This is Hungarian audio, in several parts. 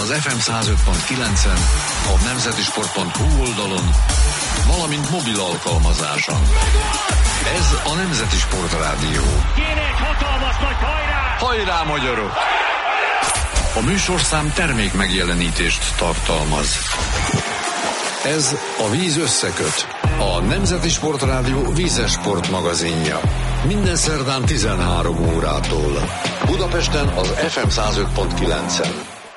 az FM 105.9-en, a nemzetisport.hu oldalon, valamint mobil alkalmazáson. Ez a Nemzeti Sport Rádió. Kéne egy hatalmas nagy hajrá! Hajrá, magyarok! A műsorszám termék megjelenítést tartalmaz. Ez a Víz összeköt, a Nemzeti Sport Rádió vízes sportmagazinja. Minden szerdán 13 órától. Budapesten az FM 105.9-en.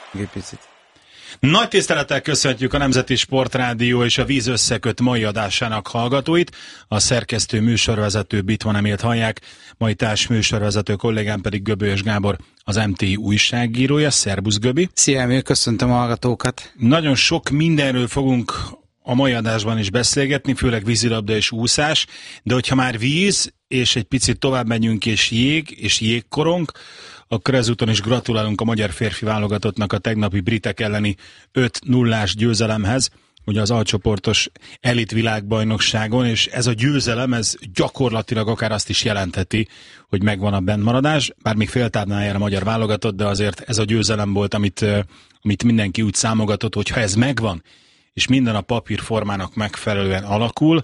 Nagy tisztelettel köszöntjük a Nemzeti Sport Rádió és a Víz összeköt mai adásának hallgatóit. A szerkesztő műsorvezető Bitvan Emilt hallják, mai társ műsorvezető kollégám pedig Göbölyös Gábor, az MTI újságírója. Szerbusz, Göbi! Szia, Emil, köszöntöm a hallgatókat! Nagyon sok mindenről fogunk a mai adásban is beszélgetni, főleg vízilabda és úszás, de hogyha már víz, és egy picit tovább megyünk, és jégkorong, akkor ezúton is gratulálunk a magyar férfi válogatottnak a tegnapi britek elleni 5-0-ás győzelemhez, ugye az alcsoportos elit világbajnokságon, és ez a győzelem, ez gyakorlatilag akár azt is jelentheti, hogy megvan a bennmaradás, bár még féltávnál jár a magyar válogatott, de azért ez a győzelem volt, amit mindenki úgy számogatott, hogy ha ez megvan, és minden a papírformának megfelelően alakul,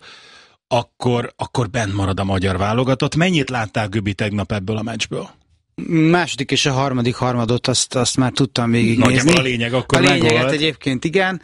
akkor bent marad a magyar válogatott. Mennyit láttál, Göbi, tegnap ebből a meccsből? Második és a harmadik harmadot azt már tudtam végignézni. Nagyjából a lényeg akkor megvolt. A lényeget egyébként igen.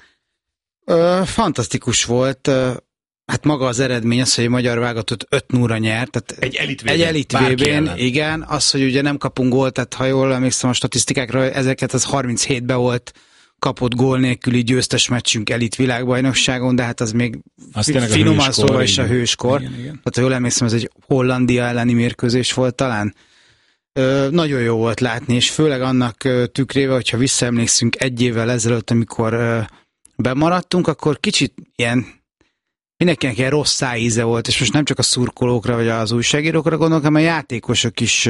Fantasztikus volt. Hát maga az eredmény az, hogy a magyar válogatott 5-0-ra nyert. Tehát egy elit VB-n, igen. Az, hogy ugye nem kapunk gólt, tehát ha jól emlékszem a statisztikákra, ezeket az 37-ben volt kapott gól nélküli győztes meccsünk elit világbajnokságon, de hát az még finoman szóval is a hőskor. Igen. Tehát ha jól emlékszem, ez egy Hollandia elleni mérkőzés volt talán. Nagyon jó volt látni, és főleg annak tükrébe, hogyha visszaemlékszünk egy évvel ezelőtt, amikor bemaradtunk, akkor kicsit mindenkinek ilyen rossz szájíze volt, és most nem csak a szurkolókra vagy az újságírókra gondolok, hanem a játékosok is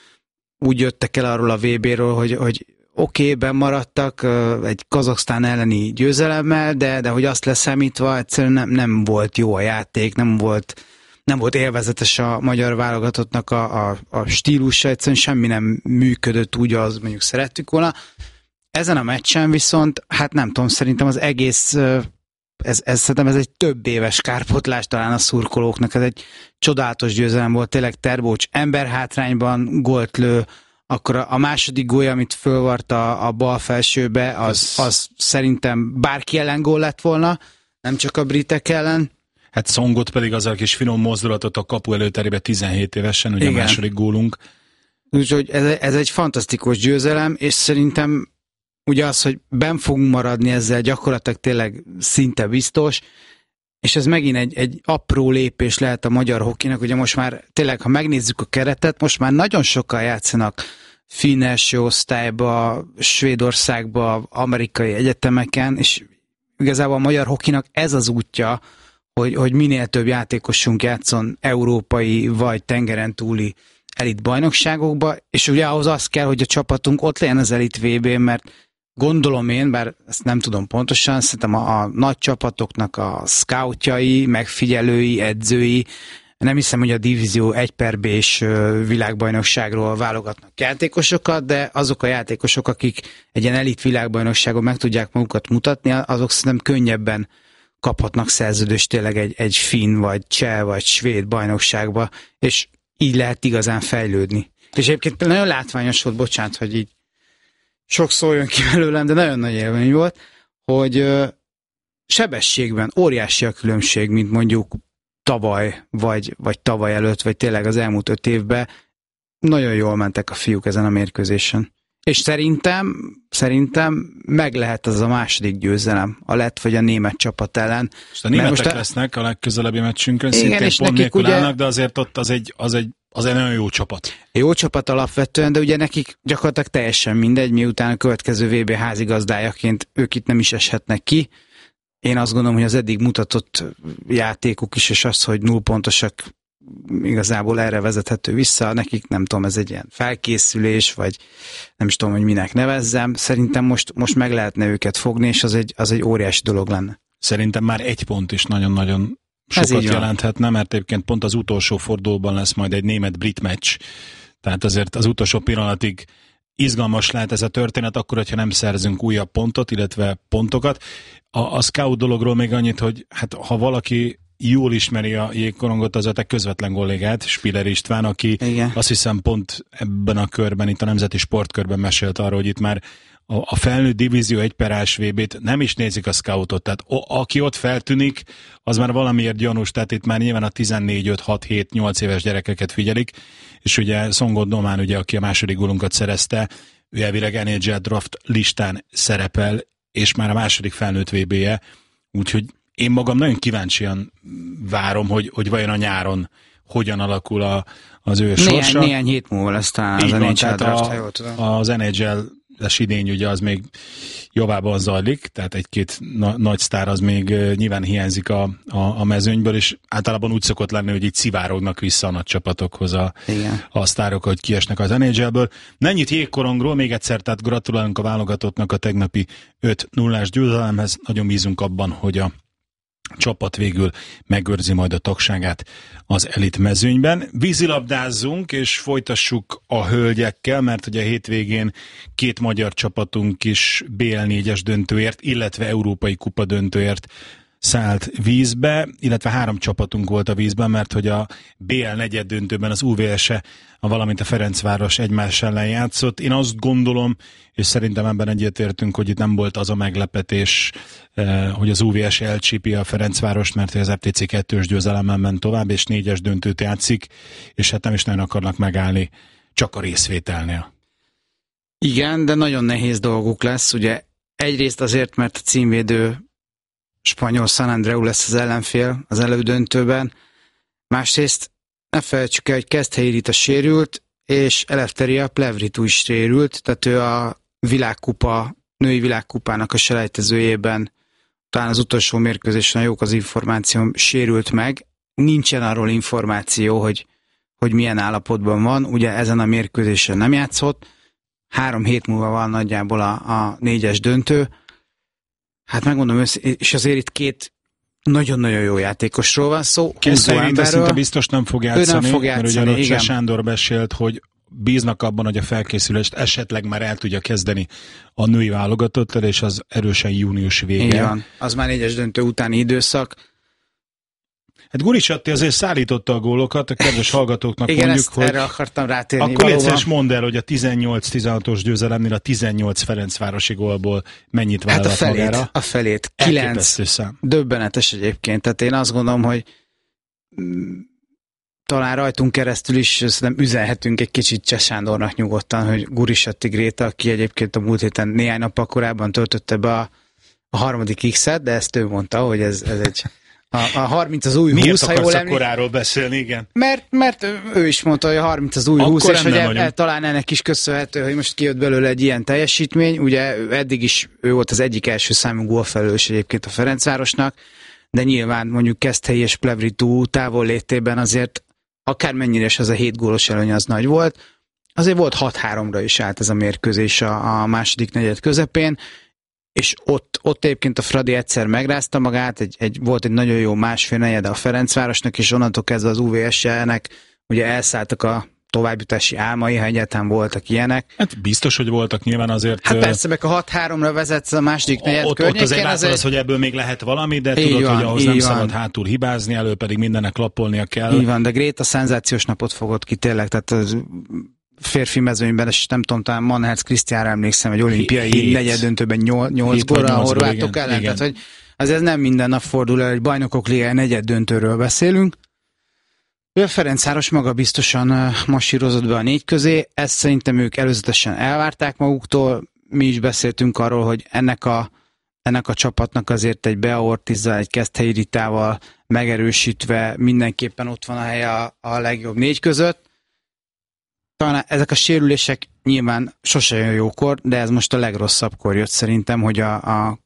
úgy jöttek el arról a VB-ről, hogy oké, bemaradtak egy Kazaksztán elleni győzelemmel, de hogy azt leszámítva egyszerűen nem volt jó a játék, nem volt élvezetes a magyar válogatottnak a stílusa, egyszerűen semmi nem működött úgy, az mondjuk szerettük volna. Ezen a meccsen viszont, hát nem tudom, szerintem az egész, szerintem ez egy több éves kárpotlás talán a szurkolóknak, ez egy csodálatos győzelem volt, tényleg Terbocs emberhátrányban gólt lő, akkor a második gólya, amit fölvart a bal felsőbe, az szerintem bárki ellen gól lett volna, nem csak a britek ellen. Hát Songot pedig azzal a kis finom mozdulatot a kapu előterébe 17 évesen, ugye igen. A második gólunk. Úgyhogy ez egy fantasztikus győzelem, és szerintem ugye az, hogy benn fogunk maradni ezzel gyakorlatilag tényleg szinte biztos, és ez megint egy apró lépés lehet a magyar hokinak, ugye most már tényleg, ha megnézzük a keretet, most már nagyon sokan játszanak finn első osztályba, Svédországba, amerikai egyetemeken, és igazából a magyar hokinak ez az útja, hogy minél több játékosunk játszon európai vagy tengeren túli elit bajnokságokba, és ugye ahhoz az kell, hogy a csapatunk ott legyen az elit VB-n, mert gondolom én, bár ezt nem tudom pontosan, szerintem a nagy csapatoknak a scoutjai, megfigyelői, edzői, nem hiszem, hogy a divízió 1/B-s világbajnokságról válogatnak játékosokat, de azok a játékosok, akik egy ilyen elit világbajnokságon meg tudják magukat mutatni, azok szerintem könnyebben kaphatnak szerződést tényleg egy finn, vagy cseh, vagy svéd bajnokságba, és így lehet igazán fejlődni. És egyébként nagyon látványos volt, bocsánat, hogy így sok szó jön ki belőlem, de nagyon nagy élmény volt, hogy sebességben óriási a különbség, mint mondjuk tavaly, vagy tavaly előtt, vagy tényleg az elmúlt 5 évben. Nagyon jól mentek a fiúk ezen a mérkőzésen. És szerintem meg lehet az a második győzelem, a lett vagy a német csapat ellen. És a németek lesznek a legközelebbi meccsünkön, szintén pont nélkül állnak, de azért ott az egy nagyon jó csapat. Jó csapat alapvetően, de ugye nekik gyakorlatilag teljesen mindegy, miután a következő VB házigazdájaként ők itt nem is eshetnek ki. Én azt gondolom, hogy az eddig mutatott játékuk is, és az, hogy 0 pontosak, igazából erre vezethető vissza. Nekik nem tudom, ez egy ilyen felkészülés, vagy nem is tudom, hogy minek nevezzem. Szerintem most meg lehetne őket fogni, és az egy óriási dolog lenne. Szerintem már 1 pont is nagyon-nagyon sokat jelenthetne, mert egyébként pont az utolsó fordulóban lesz majd egy német-brit meccs. Tehát azért az utolsó pillanatig izgalmas lehet ez a történet, akkor, hogyha nem szerzünk újabb pontot, illetve pontokat. A scout dologról még annyit, hogy hát ha valaki jól ismeri a jégkorongot, az a te közvetlen kollégát, Spiller István, aki igen, azt hiszem pont ebben a körben, itt a Nemzeti Sportkörben mesélt arról, hogy itt már a felnőtt divízió 1/A VB-t nem is nézik a scoutot, tehát aki ott feltűnik, az már valamiért gyanús, tehát itt már nyilván a 14, 5, 6, 7, 8 éves gyerekeket figyelik, és ugye Szongott Domán, ugye, aki a második gólunkat szerezte, ő elvileg NHL draft listán szerepel, és már a második felnőtt VB-je, úgyhogy én magam nagyon kíváncsian várom, hogy vajon a nyáron hogyan alakul az ő sorsa. Néhány hét múlva lesz talán az NHL draft. Az NHL-es idény ugye az még jobbában zajlik, tehát egy-két nagy sztár az még nyilván hiányzik a mezőnyből, és általában úgy szokott lenni, hogy így szivárognak vissza a nagy csapatokhoz a sztárok, hogy kiesnek az NHL-ből. Ennyit jégkorongról, még egyszer, tehát gratulálunk a válogatottnak a tegnapi 5-0-ás győzelemhez. Nagyon bízunk abban, hogy a csapat végül megőrzi majd a tagságát az elit mezőnyben. Vízilabdázzunk, és folytassuk a hölgyekkel, mert ugye a hétvégén 2 magyar csapatunk is BL4-es döntőért, illetve Európai Kupa döntőért szállt vízbe, illetve 3 csapatunk volt a vízben, mert hogy a BL negyed döntőben az UVS-e, valamint a Ferencváros egymás ellen játszott. Én azt gondolom, és szerintem ebben egyetértünk, hogy itt nem volt az a meglepetés, hogy az UVS elcsípi a Ferencvárost, mert az FTC 2-ös győzelemmel ment tovább, és 4-es döntőt játszik, és hát nem is nagyon akarnak megállni csak a részvételnél. Igen, de nagyon nehéz dolguk lesz, ugye egyrészt azért, mert a címvédő spanyol San Andreu lesz az ellenfél az elődöntőben. Másrészt ne felejtsük el, hogy Keszthelyi Rita sérült, és Eleftheria Plevritu is sérült, tehát ő a női világkupának a selejtezőjében, talán az utolsó mérkőzésen, jók az információm, sérült meg. Nincsen arról információ, hogy milyen állapotban van. Ugye ezen a mérkőzésen nem játszott. 3 hét múlva van nagyjából a 4-es döntő. Hát megmondom és azért itt 2 nagyon-nagyon jó játékosról van szó. Keszthelyi szinte biztos nem fog játszani, nem fog játszani, mert ugye Rocse Sándor beszélt, hogy bíznak abban, hogy a felkészülést esetleg már el tudja kezdeni a női válogatottal, és az erősen június vége. Igen, az már 4-es döntő utáni időszak. Hát Gurics Atti azért szállította a gólokat, a kedves hallgatóknak igen, mondjuk, hogy erre akartam rátérni. Akkor egyszer mondd el, hogy a 18-16-os győzelemnél a 18 Ferencvárosi gólból mennyit vállalt magára? A felét. 9. Döbbenetes egyébként. Tehát én azt gondolom, hogy talán rajtunk keresztül is szerintem üzenhetünk egy kicsit Cseh Sándornak nyugodtan, hogy Gurics Atti Gréta, aki egyébként a múlt héten néhány nappal korábban töltötte be a harmadik X-et, de ezt ő mondta, hogy ez egy... A 30 az új 20, miért ha jól emlékszem. Koráról beszélni, igen? Mert ő is mondta, hogy a 30 az új 20, és hogy talán ennek is köszönhető, hogy most kijött belőle egy ilyen teljesítmény. Ugye eddig is ő volt az egyik első számú gólfelelős egyébként a Ferencvárosnak, de nyilván mondjuk Keszthelyi és Plevritu távollétében azért akármennyire is az a 7 gólos előny az nagy volt, azért volt 6-3-ra is állt ez a mérkőzés a második negyed közepén, és ott egyébként a Fradi egyszer megrázta magát, volt egy nagyon jó másfél negyede a Ferencvárosnak, és onnantól kezdve az UVS-nek ugye elszálltak a továbbjutási álmai, ha egyáltalán voltak ilyenek. Hát biztos, hogy voltak nyilván azért. Hát persze, meg a 6-3-ra vezetsz a második negyed környékén. Ott azért látod az, hogy ebből még lehet valami, de tudod, hogy ahhoz nem szabad hátul hibázni, elő pedig mindennek lappolnia kell. Így van, de Gréta szenzációs napot fogott ki tényleg, tehát az férfi mezőnyben, és nem tudom, talán Manherz Krisztiánra emlékszem, egy olimpiai negyed-döntőben 8 gólra a horvátok ellen, tehát hogy azért nem minden nap fordul el, hogy bajnokok ligája negyed-döntőről beszélünk. A Ferencváros maga biztosan masírozott be a 4 közé, ezt szerintem ők előzetesen elvárták maguktól, mi is beszéltünk arról, hogy ennek a csapatnak azért egy Bea Ortizzal, egy Keszthelyi Ritával megerősítve mindenképpen ott van a helye a legjobb 4 között. Talán ezek a sérülések nyilván sose jön jókor, de ez most a legrosszabbkor jött szerintem, hogy a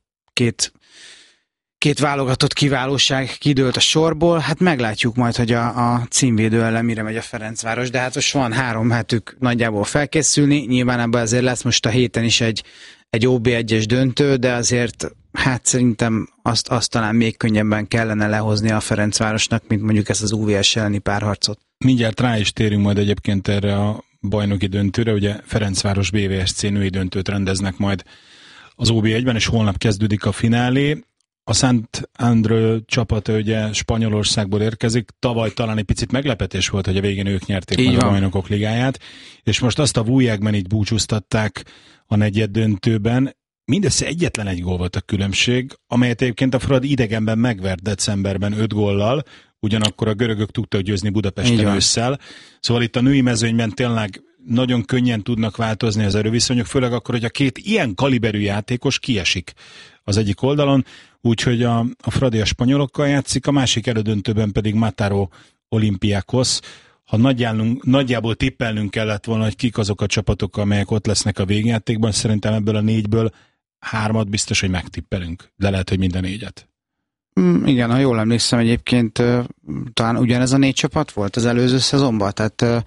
két válogatott kiválóság kidőlt a sorból. Hát meglátjuk majd, hogy a címvédő ellen mire megy a Ferencváros, de hát most van 3 hetük nagyjából felkészülni. Nyilván ebben azért lesz most a héten is egy OB1-es döntő, de azért hát szerintem azt talán még könnyebben kellene lehozni a Ferencvárosnak, mint mondjuk ezt az UVS elleni párharcot. Mindjárt rá is térünk majd egyébként erre a bajnoki döntőre, ugye Ferencváros BVSC női döntőt rendeznek majd az OB1-ben, és holnap kezdődik a finálé. A Sant Andreu csapata ugye Spanyolországból érkezik, tavaly talán egy picit meglepetés volt, hogy a végén ők nyerték meg a Bajnokok Ligáját, és most azt a Vújjákban így búcsúztatták a negyed döntőben. Mindössze egyetlen egy gól volt a különbség, amelyet egyébként a Fradi idegenben megvert decemberben 5 góllal, ugyanakkor a görögök tudtak győzni Budapesten ősszel. Szóval itt a női mezőnyben tényleg nagyon könnyen tudnak változni az erőviszonyok, főleg akkor, hogy a két ilyen kaliberű játékos kiesik az egyik oldalon, úgyhogy a Fradi a spanyolokkal játszik, a másik elődöntőben pedig Mataró Olympiakos. Ha nagyjából tippelnünk kellett volna, hogy kik azok a csapatok, amelyek ott lesznek a végjátékban, szerintem ebből a 4-ből 3 biztos, hogy megtippelünk, de lehet, hogy minden 4-et. Igen, ha jól emlékszem, egyébként talán ugyanez a 4 csapat volt az előző szezonban, tehát,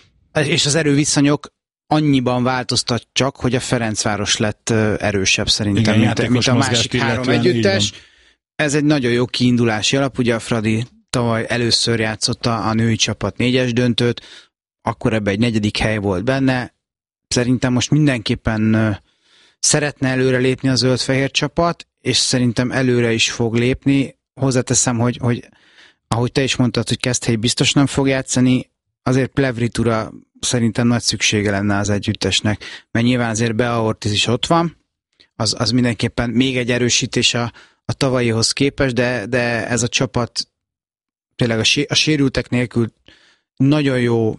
és az erőviszonyok annyiban változtat csak, hogy a Ferencváros lett erősebb szerintem, igen, mint a másik 3 együttes. Ez egy nagyon jó kiindulási alap, ugye a Fradi tavaly először játszotta a női csapat 4-es döntőt, akkor ebbe egy 4. hely volt benne. Szerintem most mindenképpen szeretne előre lépni a zöld-fehér csapat, és szerintem előre is fog lépni. Hozzáteszem, hogy ahogy te is mondtad, hogy Keszthely biztos nem fog játszani, azért Plevritura szerintem nagy szüksége lenne az együttesnek, mert nyilván azért Bea Ortiz is ott van, az mindenképpen még egy erősítés a tavalyihoz képest, de ez a csapat tényleg a sérültek nélkül nagyon jó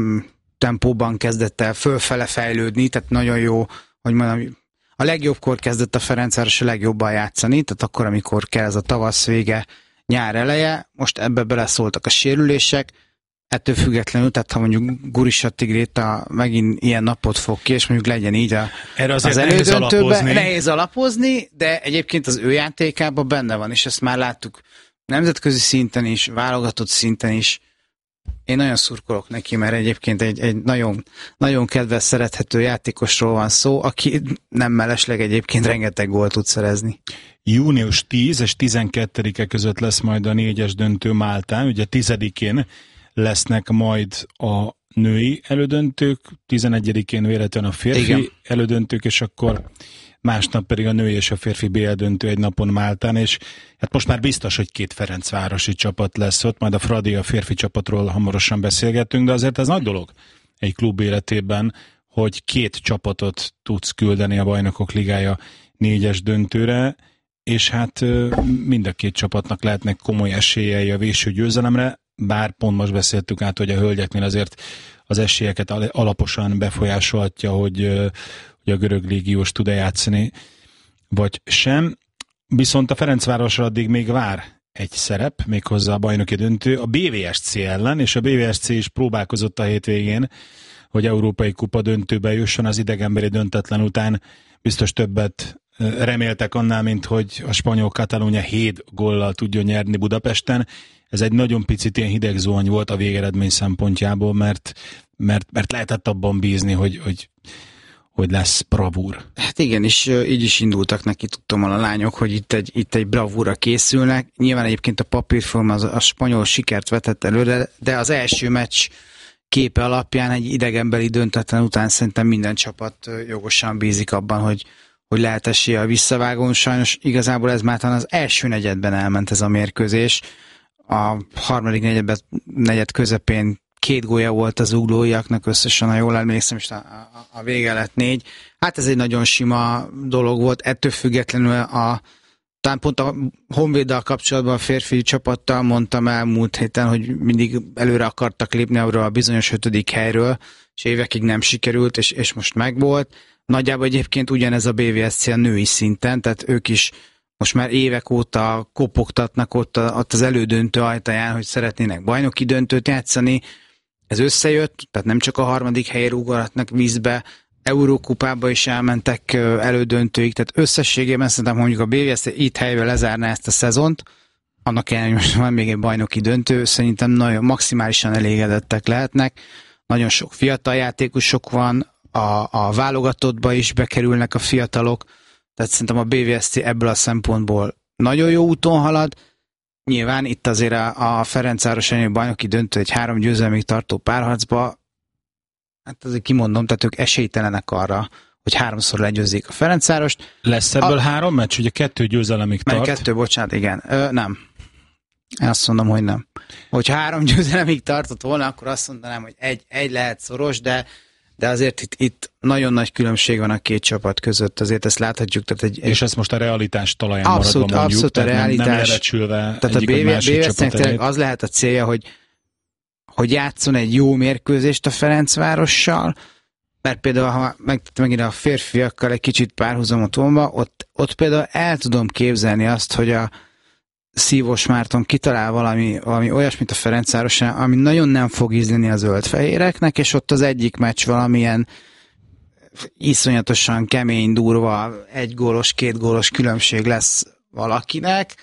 tempóban kezdett el fölfele fejlődni, tehát nagyon jó, hogy mondom, a legjobbkor kezdett a Ferencváros a legjobban játszani, tehát akkor, amikor kell ez a tavasz vége, nyár eleje, most ebbe beleszóltak a sérülések, ettől függetlenül, tehát ha mondjuk Gurisa Tigréta megint ilyen napot fog ki, és mondjuk legyen így az elődöntőben, nehéz alapozni, de egyébként az ő játékában benne van, és ezt már láttuk nemzetközi szinten is, válogatott szinten is. Én nagyon szurkolok neki, mert egyébként egy nagyon, nagyon kedves, szerethető játékosról van szó, aki nem mellesleg egyébként rengeteg gólt tud szerezni. Június 10 és 12-e között lesz majd a 4-es döntő Máltán, ugye 10-én lesznek majd a női elődöntők, 11-én véletlenül a férfi elődöntők, és akkor másnap pedig a női és a férfi BL döntő egy napon Máltán, és hát most már biztos, hogy 2 ferencvárosi csapat lesz ott, majd a Fradi a férfi csapatról hamarosan beszélgetünk, de azért ez nagy dolog egy klub életében, hogy 2 csapatot tudsz küldeni a Bajnokok Ligája 4-es döntőre, és hát mind a 2 csapatnak lehetnek komoly esélyei a végső győzelemre, bár pont most beszéltük át, hogy a hölgyeknél azért az esélyeket alaposan befolyásolhatja, hogy a görög légiós tud-e játszani, vagy sem. Viszont a Ferencvárosra addig még vár egy szerep, méghozzá a bajnoki döntő a BVSC ellen, és a BVSC is próbálkozott a hétvégén, hogy Európai Kupa döntőbe jusson az idegenbeli döntetlen után. Biztos többet reméltek annál, mint hogy a spanyol Katalónia 7 góllal tudjon nyerni Budapesten. Ez egy nagyon picit ilyen hideg zuhany volt a végeredmény szempontjából, mert lehetett abban bízni, hogy lesz bravúr. Hát igen, és így is indultak neki, tudtam a lányok, hogy itt egy bravúra készülnek. Nyilván egyébként a papírform a spanyol sikert vetett előre, de az első meccs képe alapján egy idegenbeli döntetlen után szerintem minden csapat jogosan bízik abban, hogy lehet esélye a visszavágón. Sajnos igazából ez már talán az első negyedben elment ez a mérkőzés. A harmadik negyed közepén 2 gólja volt az uglóiaknak összesen, ha jól emlékszem, és a vége lett 4. Hát ez egy nagyon sima dolog volt, ettől függetlenül talán pont a Honvéddal kapcsolatban a férfi csapattal mondtam elmúlt héten, hogy mindig előre akartak lépni arról a bizonyos 5. helyről, és évekig nem sikerült, és most megvolt. Nagyjából egyébként ugyanez a BVSC a női szinten, tehát ők is most már évek óta kopogtatnak ott az elődöntő ajtaján, hogy szeretnének bajnoki döntőt játszani. Ez összejött, tehát nem csak a 3. helyre ugorhatnak vízbe, Eurókupába is elmentek elődöntőig, tehát összességében szerintem mondjuk a BVSC itt helyben lezárná ezt a szezont, annak ellenére, hogy most van még egy bajnoki döntő, szerintem nagyon maximálisan elégedettek lehetnek. Nagyon sok fiatal játékosok van, a válogatottba is bekerülnek a fiatalok, tehát szerintem a BVSC ebből a szempontból nagyon jó úton halad. Nyilván itt azért a Ferencváros elleni bajnoki döntő egy 3 győzelmig tartó párharcba hát azért kimondom, tehát ők esélytelenek arra, hogy 3-szor legyőzzék a Ferencvárost. Lesz ebből 3 meccs? Ugye 2 győzelemig tart. 2, bocsánat, igen. Nem. Én azt mondom, hogy nem. Hogyha 3 győzelemig tartott volna, akkor azt mondanám, hogy egy lehet szoros, de azért itt nagyon nagy különbség van a két csapat között, azért ezt láthatjuk. Tehát és ez most a realitás talaján maradva mondjuk. Abszolút a realitás. Nem lebecsülve tehát a BVS-nek az lehet a célja, hogy játszon egy jó mérkőzést a Ferencvárossal, mert például, ha megint a férfiakkal egy kicsit párhuzamot vonva, ott például el tudom képzelni azt, hogy a Szívós Márton kitalál valami olyasmit a Ferencvárosan, ami nagyon nem fog ízleni a zöldfehéreknek, és ott az egyik meccs valamilyen iszonyatosan kemény, durva, 1 gólos, 2 gólos különbség lesz valakinek,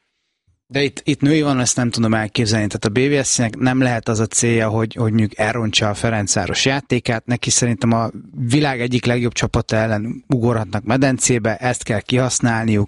de itt női van, ezt nem tudom elképzelni. Tehát a BVS-nek nem lehet az a célja, hogy mondjuk elrontsa a Ferencváros játékát. Neki szerintem a világ egyik legjobb csapata ellen ugorhatnak medencébe, ezt kell kihasználniuk.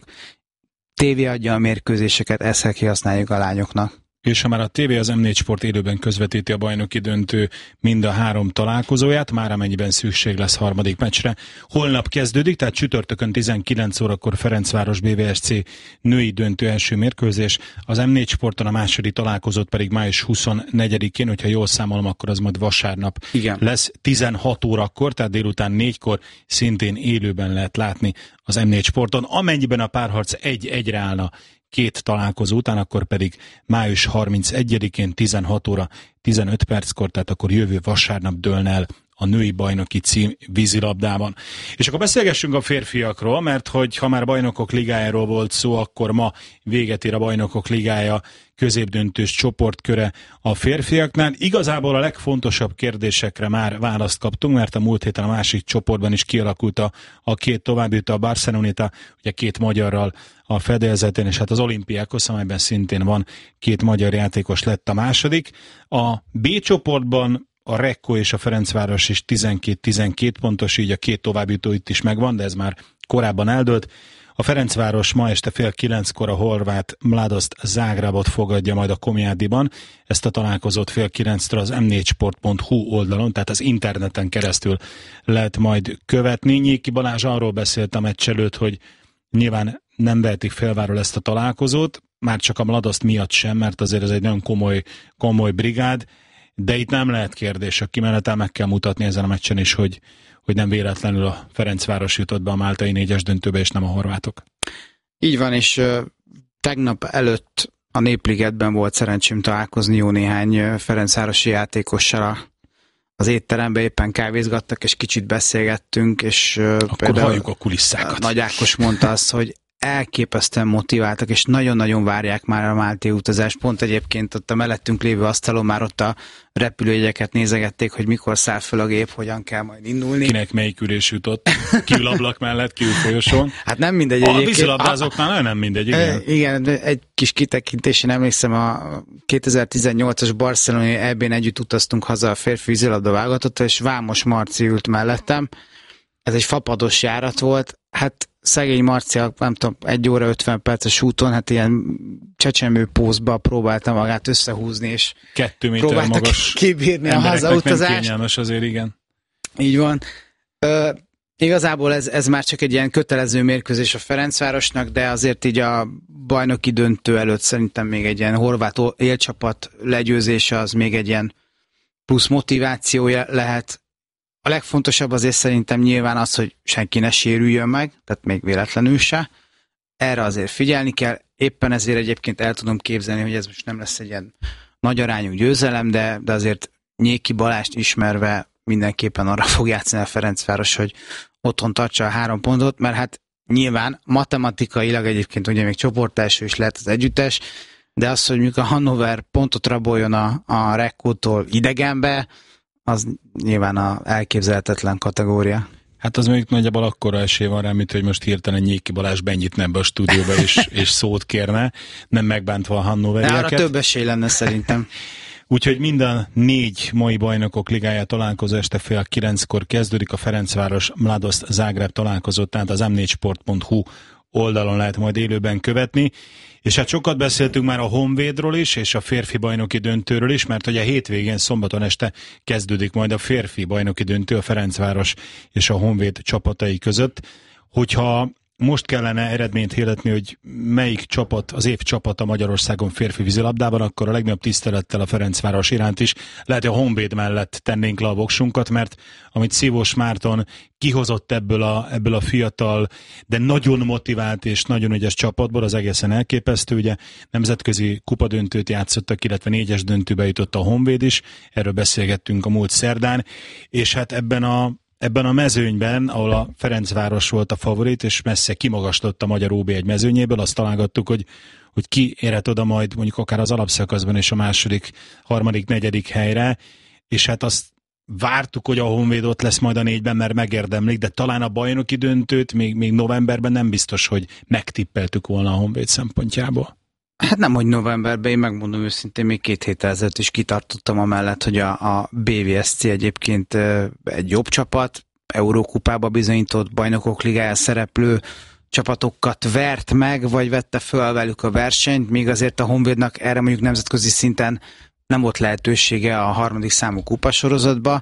TV adja a mérkőzéseket, ezt kell kihasználjuk a lányoknak. És ha már a TV az M4 Sport élőben közvetíti a bajnoki döntő mind a 3 találkozóját, már amennyiben szükség lesz harmadik meccsre. Holnap kezdődik, tehát csütörtökön 19 órakor Ferencváros BVSC női döntő első mérkőzés. Az M4 Sporton a második találkozót pedig május 24-én, hogyha jól számolom, akkor az majd vasárnap lesz 16 órakor, tehát délután 4-kor szintén élőben lehet látni az M4 Sporton. Amennyiben a párharc 1-1-re állna 2 találkozó után, akkor pedig május 31-én 16 óra 15 perckor, tehát akkor jövő vasárnap dőlne el a női bajnoki cím vízilabdában. És akkor beszélgessünk a férfiakról, mert hogy ha már bajnokok ligájáról volt szó, akkor ma véget ér a bajnokok ligája középdöntős csoportköre a férfiaknál. Igazából a legfontosabb kérdésekre már választ kaptunk, mert a múlt héten a másik csoportban is kialakult a 2 továbbjutó, a Barceloneta, ugye 2 magyarral a fedélzetén, és hát az Olympiákos, amelyben szintén van 2 magyar játékos, lett a második. A B csoportban a Rekko és a Ferencváros is 12-12 pontos, így a 2 továbbjutó itt is megvan, de ez már korábban eldőlt. A Ferencváros ma este 8:30 a horvát Mladost Zágrábot fogadja majd a Komjádiban. Ezt a találkozót 8:30 az m4sport.hu oldalon, tehát az interneten keresztül lehet majd követni. Nyéki Balázs arról beszélt a meccs előtt, hogy nyilván nem vehetik félváról ezt a találkozót, már csak a Mladost miatt sem, mert azért ez egy nagyon komoly brigád, de itt nem lehet kérdés, a kimenetel meg kell mutatni ezen a meccsen is, hogy nem véletlenül a Ferencváros jutott be a máltai 4-es döntőbe, és nem a horvátok. Így van, és tegnap előtt a Népligetben volt szerencsém találkozni jó néhány ferencvárosi játékossal az étteremben, éppen kávézgattak, és kicsit beszélgettünk, és akkor halljuk a kulisszákat. Nagy Ákos mondta azt, hogy elképesztően motiváltak, és nagyon-nagyon várják már a máltai utazást. Pont egyébként ott a mellettünk lévő asztalon már ott a repülőjegyeket nézegették, hogy mikor száll fel a gép, hogyan kell majd indulni. Kinek melyik ülés jutott? Kívül ablak mellett, kívül folyosón? Hát nem mindegy. A vízilabdázóknál nem mindegy, igen. Igen, egy kis kitekintésen emlékszem, a 2018-as barcelonai EB-n együtt utaztunk haza a férfi vízilabda válogatottal, és Vámos Marci ült mellettem. Ez egy fapados járat volt, hát szegény Marcia, nem tudom, 1 óra 50 perces úton, hát ilyen csecsemő pózba próbálta magát összehúzni, és 2 méter magas kibírni a hazautazást. Nem kényelmes azért, igen. Így van. Igazából ez már csak egy ilyen kötelező mérkőzés a Ferencvárosnak, de azért így a bajnoki döntő előtt szerintem még egy ilyen horvát élcsapat legyőzése az még egy ilyen plusz motivációja lehet. A legfontosabb azért szerintem nyilván az, hogy senki ne sérüljön meg, tehát még véletlenül se. Erre azért figyelni kell. Éppen ezért egyébként el tudom képzelni, hogy ez most nem lesz egy ilyen nagy arányú győzelem, de azért Nyéki Balást ismerve mindenképpen arra fog játszani a Ferencváros, hogy otthon tartsa a 3 pontot, mert hát nyilván matematikailag egyébként ugye még csoportelső is lehet az együttes, de az, hogy mondjuk a Hannover pontot raboljon a Rekkótól idegenbe, az nyilván a elképzelhetetlen kategória. Hát az mondjuk nagyjából akkora esély van rá, mint hogy most hirtelen Nyéki Balázs benyitne ebbe a stúdióba és szót kérne, nem megbántva a hannoverieket. Arra több esély lenne szerintem. Úgyhogy minden 4 mai bajnokok ligája találkozó este 8:30 kezdődik, a Ferencváros Mladost Zágráb találkozó, tehát az m4sport.hu oldalon lehet majd élőben követni. És hát sokat beszéltünk már a Honvédról is, és a férfi bajnoki döntőről is, mert ugye hétvégén, szombaton este kezdődik majd a férfi bajnoki döntő a Ferencváros és a Honvéd csapatai között. Hogyha most kellene eredményt hirdetni, hogy melyik csapat az év csapata Magyarországon férfi vízilabdában, akkor a legnagyobb tisztelettel a Ferencváros iránt is lehet, hogy a Honvéd mellett tennénk le a voksunkat, mert amit Szívós Márton kihozott ebből a fiatal, de nagyon motivált és nagyon ügyes csapatból, az egészen elképesztő. Ugye nemzetközi kupadöntőt játszottak, illetve 4-es döntőbe jutott a Honvéd is, erről beszélgettünk a múlt szerdán, és hát ebben a mezőnyben, ahol a Ferencváros volt a favorit, és messze kimagaslott a magyar OB1 mezőnyéből, azt találgattuk, hogy ki érhet oda majd mondjuk akár az alapszakaszban és a második, harmadik, negyedik helyre, és hát azt vártuk, hogy a Honvéd ott lesz majd a 4-ben, mert megérdemlik, de talán a bajnoki döntőt még novemberben nem biztos, hogy megtippeltük volna a Honvéd szempontjából. Hát nem, hogy novemberben, én megmondom őszintén, még 2 héttel ezelőtt is kitartottam amellett, hogy a BVSC egyébként egy jobb csapat, Eurókupába bizonyított, Bajnokok Ligája szereplő csapatokat vert meg, vagy vette föl velük a versenyt, míg azért a Honvédnak erre mondjuk nemzetközi szinten nem volt lehetősége a 3. számú kupasorozatba.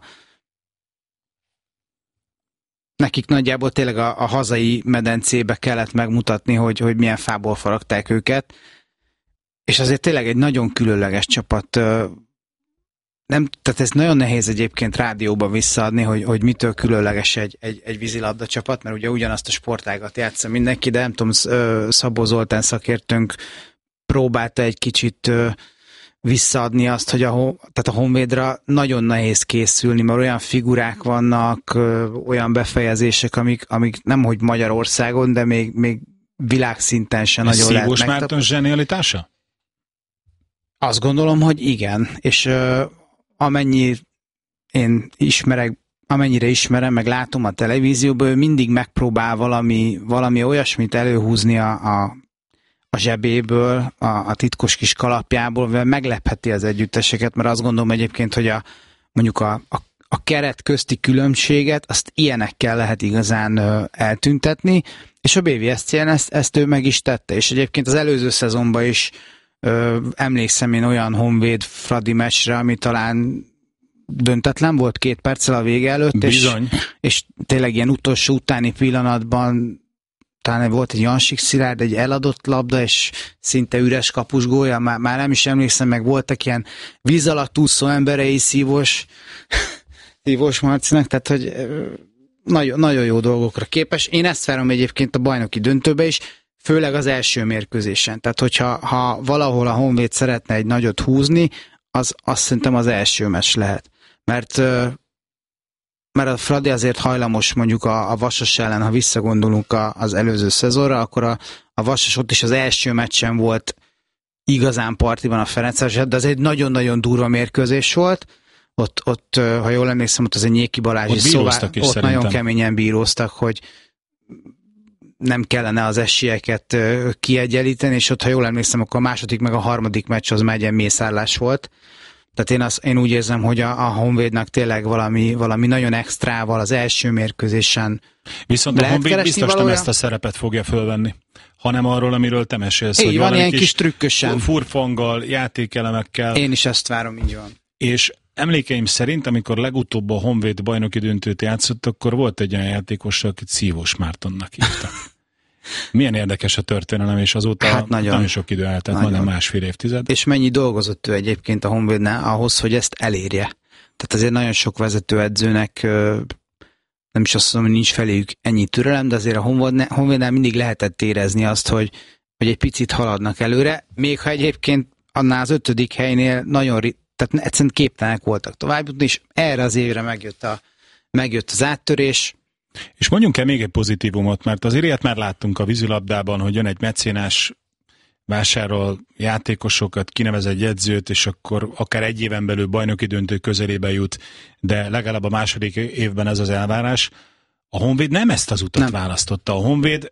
Nekik nagyjából tényleg a hazai medencébe kellett megmutatni, hogy milyen fából faragták őket. És azért tényleg egy nagyon különleges csapat. Tehát ez nagyon nehéz egyébként rádióban visszaadni, hogy mitől különleges egy vízilabda csapat, mert ugye ugyanazt a sportágat játsza mindenki, de nem tudom, Szabó Zoltán szakértőnk próbálta egy kicsit visszaadni azt, hogy tehát a Honvédra nagyon nehéz készülni, mert olyan figurák vannak, olyan befejezések, amik nemhogy Magyarországon, de még világszinten sem nagyon lehet megtapasztalni. Szívós Márton zsenialitása? Azt gondolom, hogy igen, és amennyire ismerem, meg látom a televízióban, ő mindig megpróbál valami olyasmit előhúzni a zsebéből, a titkos kis kalapjából, mert meglepheti az együtteseket, mert azt gondolom egyébként, hogy mondjuk a keret közti különbséget, azt ilyenekkel lehet igazán eltüntetni, és a BVSC-en ezt ő meg is tette, és egyébként az előző szezonban is emlékszem én olyan Honvéd-Fradi meccsre, ami talán döntetlen volt 2 perccel a vége előtt, és tényleg ilyen utolsó utáni pillanatban talán volt egy Jansik Szilárd, egy eladott labda, és szinte üres kapus gólja, már nem is emlékszem, meg voltak ilyen víz alatt úszó emberei Szívós Marcinak, tehát hogy nagyon, nagyon jó dolgokra képes. Én ezt várom egyébként a bajnoki döntőbe is, főleg az első mérkőzésen. Tehát, hogyha valahol a Honvéd szeretne egy nagyot húzni, azt szerintem az első meccs lehet. Mert a Fradi azért hajlamos mondjuk a Vasas ellen, ha visszagondolunk az előző szezonra, akkor a Vasas ott is az első meccsen volt igazán partiban a Ferencváros, de az egy nagyon-nagyon durva mérkőzés volt. Ott ha jól emlékszem, ott az egy Nyéki Balázs szóval ott nagyon keményen bíróztak, hogy nem kellene az esélyeket kiegyenlíteni, és ott, ha jól emlékszem, akkor a második meg a harmadik meccs az már egy mészárlás volt. Tehát én úgy érzem, hogy a Honvédnak tényleg valami nagyon extrával az első mérkőzésen. Viszont a Honvéd biztos nem ezt a szerepet fogja fölvenni, hanem arról, amiről te mesélsz. Így van, ilyen kis trükkösen. Furfanggal, játékelemekkel. Én is ezt várom, így van. És emlékeim szerint, amikor legutóbb a Honvéd bajnoki döntőt játszott, akkor volt egy olyan játékos, akit Szívós Mártonnak hívtak. Milyen érdekes a történelem, és azóta nagyon sok idő eltelt, majdnem 1,5 évtized. És mennyi dolgozott ő egyébként a Honvédnál ahhoz, hogy ezt elérje. Tehát azért nagyon sok vezetőedzőnek, nem is azt mondom, hogy nincs feléjük ennyi türelem, de azért a Honvédnál mindig lehetett érezni azt, hogy egy picit haladnak előre, még ha egyébként annál az 5. helynél tehát egyszerűen képtelenek voltak tovább, és erre az évre megjött az áttörés. És mondjunk el még egy pozitívumot, mert azért ilyet már láttunk a vízilabdában, hogy jön egy mecénás, vásárol játékosokat, kinevez egy edzőt, és akkor akár egy éven belül bajnoki döntő közelébe jut, de legalább a második évben ez az elvárás. A Honvéd nem ezt az utat választotta. A Honvéd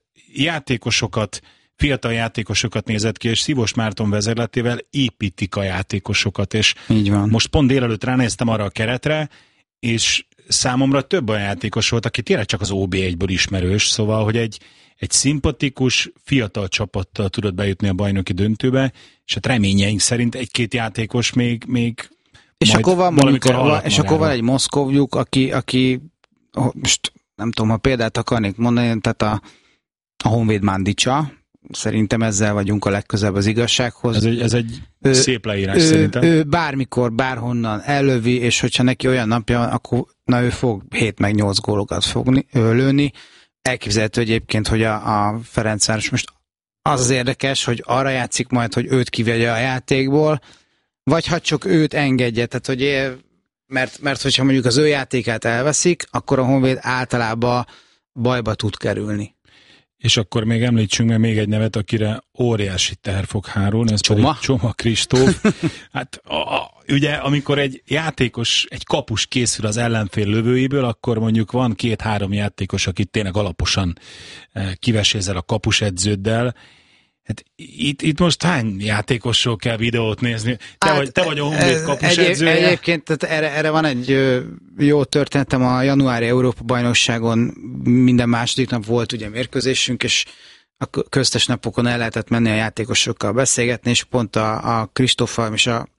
fiatal játékosokat nézett ki, és Szívós Márton vezérletével építik a játékosokat, és így van. Most pont délelőtt ránéztem arra a keretre, és számomra több olyan játékos volt, aki tényleg csak az OB1-ből ismerős, szóval, hogy egy szimpatikus, fiatal csapattal tudott bejutni a bajnoki döntőbe, és hát reményeink szerint egy-két játékos még és akkor van egy Moszkovjuk, aki most nem tudom, ha példát akarnék mondani, tehát a Honvéd Mandicsa, szerintem ezzel vagyunk a legközelebb az igazsághoz. Ez egy szép leírás szerintem. Ő bármikor, bárhonnan ellövi, és hogyha neki olyan napja van, akkor ő fog 7 meg 8 gólokat lőni. Elképzelhető egyébként, hogy a Ferencváros most az érdekes, hogy arra játszik majd, hogy őt kivegye a játékból, vagy ha csak őt engedje, tehát hogy mert hogyha mondjuk az ő játékát elveszik, akkor a Honvéd általában bajba tud kerülni. És akkor még említsünk meg még egy nevet, akire óriási teher fog hárulni, ez pedig Csoma Kristóf. Hát ugye amikor egy játékos, egy kapus készül az ellenfél lövőiből, akkor mondjuk van 2-3 játékos, akit tényleg alaposan kivesézel a kapusedződdel. Hát itt most hány játékosról kell videót nézni? Te vagy a Honvéd kapusedzője? Egyébként erre van egy jó történetem. A januári Európa-bajnokságon minden második nap volt ugye mérkőzésünk, és a köztes napokon el lehetett menni a játékosokkal beszélgetni, és pont a Kristóffal és a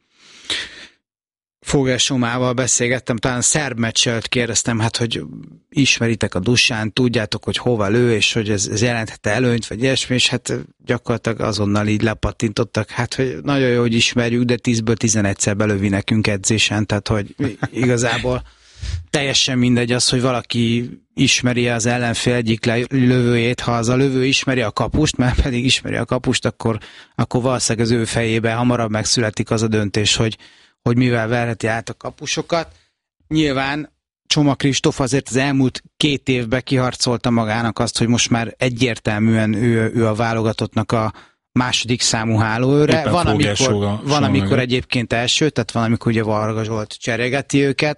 Fogel Somával beszélgettem, talán szerb meccselt kérdeztem, hát, hogy ismeritek a Dusán, tudjátok, hogy hova lő, és hogy ez jelenthette előnyt, vagy ilyesmi, és hát gyakorlatilag azonnal így lepattintottak, hát, hogy nagyon jó, hogy ismerjük, de 10-ből 11-szer belövi nekünk edzésen, tehát, hogy igazából teljesen mindegy az, hogy valaki ismeri az ellenfél egyik lövőjét, ha az a lövő ismeri a kapust, mert pedig ismeri a kapust, akkor valószínűleg az ő fejében hamarabb megszületik az a döntés, hogy mivel verheti át a kapusokat. Nyilván Csoma Kristóf azért az elmúlt 2 évben kiharcolta magának azt, hogy most már egyértelműen ő a válogatottnak a második számú hálóőre. Van, amikor egyébként első, tehát van, amikor ugye Varga Zsolt cserégeti őket,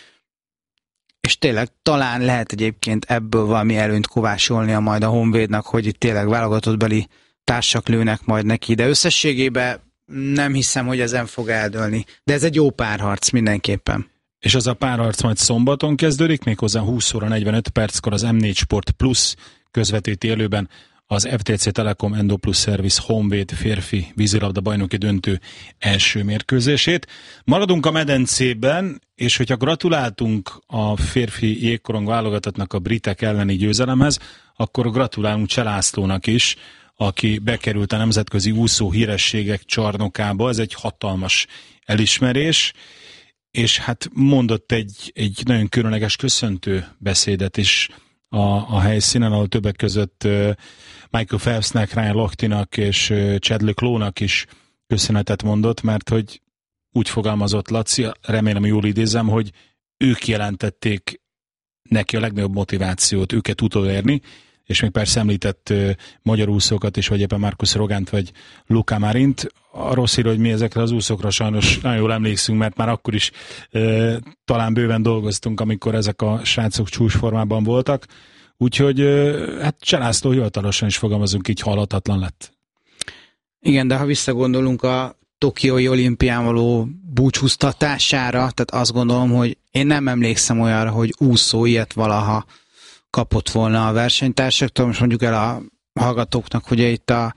és tényleg talán lehet egyébként ebből valami előnyt kovácsolnia majd a Honvédnak, hogy itt tényleg válogatottbeli társak lőnek majd neki, de összességében nem hiszem, hogy ezen fog eldőlni. De ez egy jó párharc mindenképpen. És az a párharc majd szombaton kezdődik, méghozzá 20 óra 45 perckor az M4 Sport Plus közvetíti élőben az FTC Telekom Endo Plus Service Honvéd férfi vízilabda bajnoki döntő első mérkőzését. Maradunk a medencében, és hogyha gratuláltunk a férfi jégkorong válogatottnak a britek elleni győzelemhez, akkor gratulálunk Cselászlónak is, aki bekerült a nemzetközi úszó hírességek csarnokába. Ez egy hatalmas elismerés, és hát mondott egy nagyon különleges köszöntő beszédet is a helyszínen, ahol többek között Michael Phelpsnek, Ryan Lochte-nak és Chad Leclos-nak is köszönetet mondott, mert hogy úgy fogalmazott Laci, remélem jól idézem, hogy ők jelentették neki a legnagyobb motivációt, őket utolérni, és még persze említett magyar úszókat is, vagy éppen Marcus Rogánt, vagy Luca Marint. A rossz hír, hogy mi ezekre az úszókra sajnos nagyon jól emlékszünk, mert már akkor is talán bőven dolgoztunk, amikor ezek a srácok csúcsformában voltak. Úgyhogy hát Cselászló hivatalosan is fogalmazunk, így halhatatlan lett. Igen, de ha visszagondolunk a Tokiói olimpián való búcsúztatására, tehát azt gondolom, hogy én nem emlékszem olyanra, hogy úszó ilyet valaha kapott volna a versenytársaktól. Most mondjuk el a hallgatóknak, hogy itt a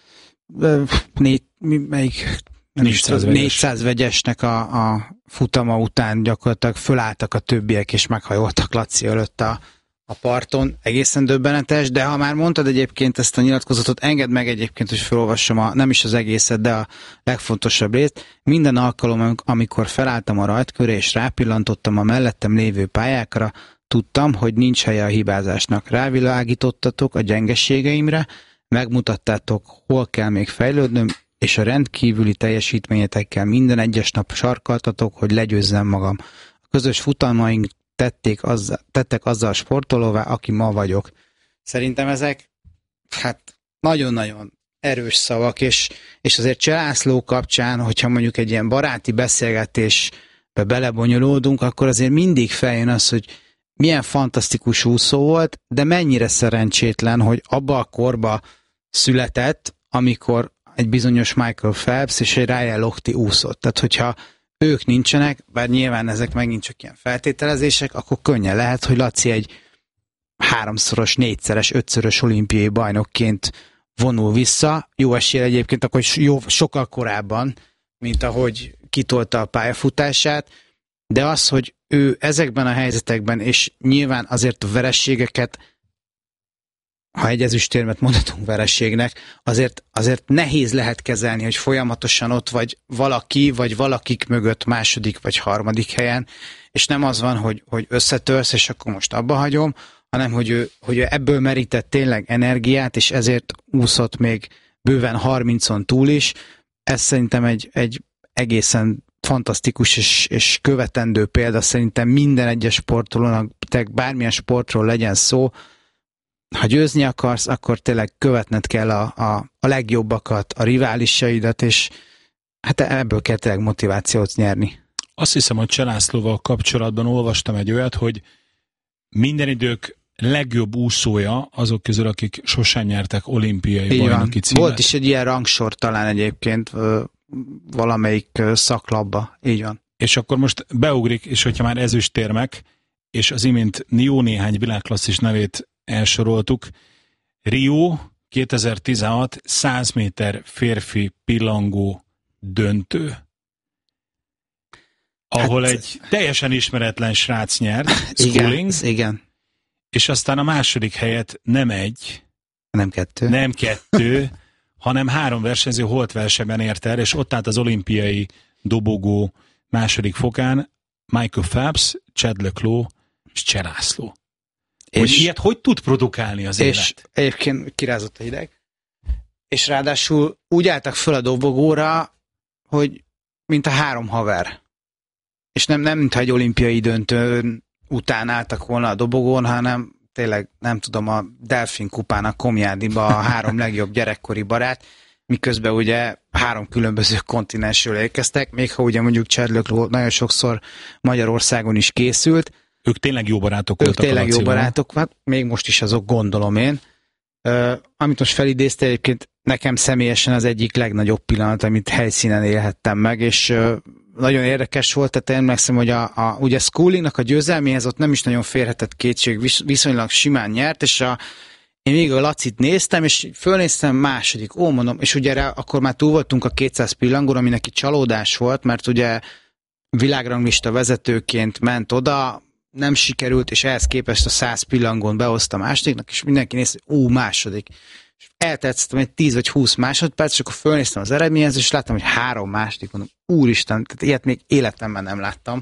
400 vegyesnek a futama után gyakorlatilag fölálltak a többiek, és meghajoltak Laci előtt a parton. Egészen döbbenetes, de ha már mondtad egyébként ezt a nyilatkozatot, engedd meg egyébként, hogy felolvassam nem is az egészet, de a legfontosabb részt. Minden alkalom, amikor felálltam a rajtkörre, és rápillantottam a mellettem lévő pályákra, tudtam, hogy nincs helye a hibázásnak. Rávilágítottatok a gyengeségeimre, megmutattátok, hol kell még fejlődnöm, és a rendkívüli teljesítményetekkel minden egyes nap sarkaltatok, hogy legyőzzem magam. A közös futalmaink tettek azzal a sportolóvá, aki ma vagyok. Szerintem ezek hát nagyon-nagyon erős szavak, és azért Cselászló kapcsán, hogyha mondjuk egy ilyen baráti beszélgetésbe belebonyolódunk, akkor azért mindig feljön az, hogy milyen fantasztikus úszó volt, de mennyire szerencsétlen, hogy abba a korba született, amikor egy bizonyos Michael Phelps és egy Ryan Lochte úszott. Tehát, hogyha ők nincsenek, bár nyilván ezek megint csak ilyen feltételezések, akkor könnyen lehet, hogy Laci egy 3-szoros, 4-szeres, 5-szörös olimpiai bajnokként vonul vissza. Jó esélye egyébként akkor sokkal korábban, mint ahogy kitolta a pályafutását, de az, hogy ő ezekben a helyzetekben, és nyilván azért a vereségeket, ha egy ezüstérmet mondhatunk vereségnek, azért nehéz lehet kezelni, hogy folyamatosan ott vagy valaki, vagy valakik mögött második vagy harmadik helyen, és nem az van, hogy összetörsz, és akkor most abba hagyom, hanem hogy ő ebből merített tényleg energiát, és ezért úszott még bőven 30-on túl is. Ez szerintem egy egészen fantasztikus és követendő példa szerintem minden egyes sportolónak, bármilyen sportról legyen szó, ha győzni akarsz, akkor tényleg követned kell a legjobbakat, a riválisaidat, és hát ebből kell tényleg motivációt nyerni. Azt hiszem, hogy Cselászlóval kapcsolatban olvastam egy olyat, hogy minden idők legjobb úszója azok közül, akik sosem nyertek olimpiai bajnoki címet. Volt is egy ilyen rangsor talán egyébként valamelyik szaklapba. Így van. És akkor most beugrik, és hogyha már ezüstérmek, és az imént jó néhány világklasszis nevét elsoroltuk, Rio 2016 100 méter férfi pillangó döntő, ahol egy teljesen ismeretlen srác nyert, Schooling, igen. És aztán a második helyet nem kettő, hanem 3 versenyző holt versenyben ért el, és ott állt az olimpiai dobogó második fokán Michael Phelps, Chad le Clos és Cselászló. Hogy ilyet hogy tud produkálni az élet? És egyébként kirázott a hideg. És ráadásul úgy álltak föl a dobogóra, hogy mint a 3 haver. És nem mintha egy olimpiai döntőn után álltak volna a dobogón, hanem tényleg, nem tudom, a Delfin kupának Komjádiba a 3 legjobb gyerekkori barát, miközben ugye 3 különböző kontinensről érkeztek, még ha ugye mondjuk Chad le Clos nagyon sokszor Magyarországon is készült. Ők tényleg jó barátok voltak. Ők tényleg jó barátok, hát még most is azok, gondolom én. Amit most felidézte, egyébként nekem személyesen az egyik legnagyobb pillanat, amit helyszínen élhettem meg, és nagyon érdekes volt, tehát emlékszem, hogy ugye Schoolingnak a győzelméhez ott nem is nagyon férhetett kétség, viszonylag simán nyert, és én még a Lacit néztem, és fölnéztem második, mondom, és ugye akkor már túl voltunk a 200 pillangón, ami neki csalódás volt, mert ugye világranglista vezetőként ment oda, nem sikerült, és ehhez képest a 100 pillangón behozta másodiknak, és mindenki nézte, második. És eltetsztem egy 10 vagy 20 másodperc, és akkor fölnéztem az eredményhez, és láttam, hogy 3 második, mondom, úristen, tehát ilyet még életemben nem láttam.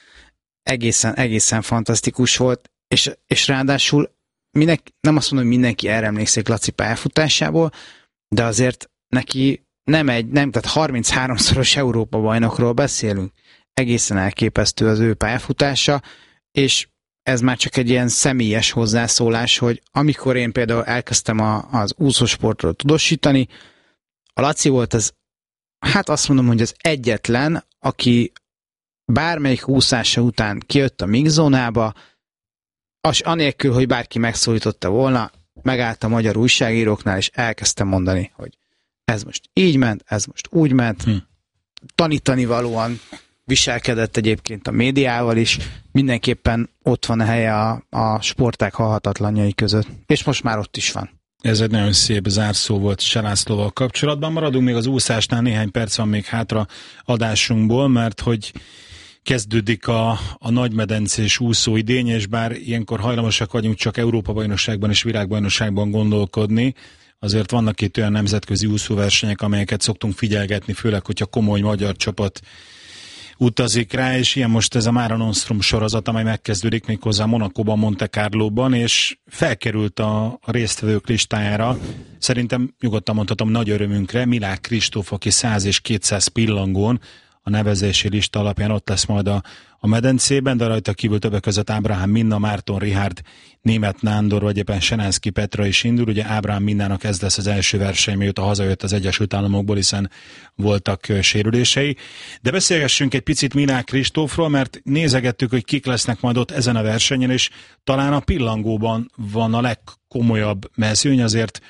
Egészen fantasztikus volt, és ráadásul nem azt mondom, hogy mindenki erre emlékszik Laci pályafutásából, de azért neki tehát 33-szoros Európa-bajnokról beszélünk. Egészen elképesztő az ő pályafutása, és ez már csak egy ilyen személyes hozzászólás, hogy amikor én például elkezdtem az úszósportról tudósítani, a Laci volt azt mondom, hogy az egyetlen, aki bármelyik úszása után kijött a mixzónába, anélkül, hogy bárki megszólította volna, megállt a magyar újságíróknál, és elkezdtem mondani, hogy ez most így ment, ez most úgy ment, tanítani valóan viselkedett egyébként a médiával is, mindenképpen ott van a helye a sportág halhatatlanjai között, és most már ott is van. Ez egy nagyon szép zárszó volt Cselászlóval kapcsolatban. Maradunk még az úszásnál, néhány perc van még hátra adásunkból, mert hogy kezdődik a nagymedencés úszó idény, és bár ilyenkor hajlamosak vagyunk csak Európa-bajnokságban és világbajnokságban gondolkodni, azért vannak itt olyan nemzetközi úszóversenyek, amelyeket szoktunk figyelgetni, főleg, hogyha komoly magyar csapat utazik rá, és ilyen most ez a Mare Nostrum sorozat, amely megkezdődik méghozzá Monacóban, Monte Carlóban, és felkerült a résztvevők listájára. Szerintem nyugodtan mondhatom nagy örömünkre Milák Kristóf, aki 100 és 200 pillangón a nevezési lista alapján ott lesz majd a medencében, de rajta kívül többek között Ábrahám Minna, Márton Richárd, Németh Nándor, vagy éppen Senánszky Petra is indul. Ugye Ábrahám Minnának ez lesz az első verseny, mióta hazajött az Egyesült Államokból, hiszen voltak sérülései. De beszélgessünk egy picit Milák Kristófról, mert nézegettük, hogy kik lesznek majd ott ezen a versenyen, és talán a pillangóban van a legkomolyabb mezőny, azért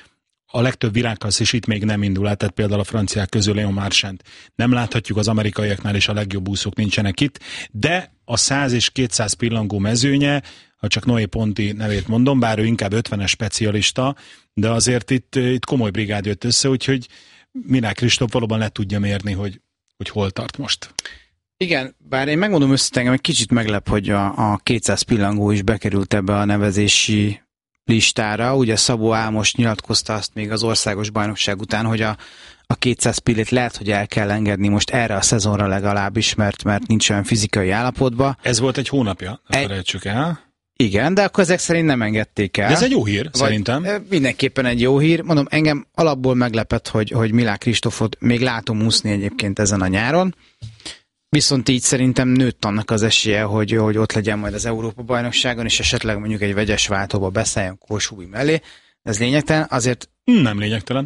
a legtöbb világklasz is itt még nem indul el, tehát például a franciák közül Léon Marchand nem láthatjuk, az amerikaiaknál is a legjobb úszók nincsenek itt, de a 100 és 200 pillangó mezőnye, ha csak Noé Ponti nevét mondom, bár ő inkább 50-es specialista, de azért itt komoly brigád jött össze, úgyhogy Milák Kristóf valóban le tudja mérni, hogy hol tart most. Igen, bár én megmondom össze, engem egy kicsit meglep, hogy a 200 pillangó is bekerült ebbe a nevezési listára. Ugye Szabó Ámos nyilatkozta azt még az országos bajnokság után, hogy a 200 pillét lehet, hogy el kell engedni most erre a szezonra legalábbis, mert nincs olyan fizikai állapotban. Ez volt egy hónapja, ne felejtsük el. Igen, de akkor ezek szerint nem engedték el. De ez egy jó hír, szerintem. Mindenképpen egy jó hír. Mondom, engem alapból meglepett, hogy Milák Kristófot még látom úszni egyébként ezen a nyáron. Viszont így szerintem nőtt annak az esélye, hogy ott legyen majd az Európa-bajnokságon, és esetleg mondjuk egy vegyes váltóba beszálljon Kósubi mellé. Ez lényegtelen, azért... Nem lényegtelen.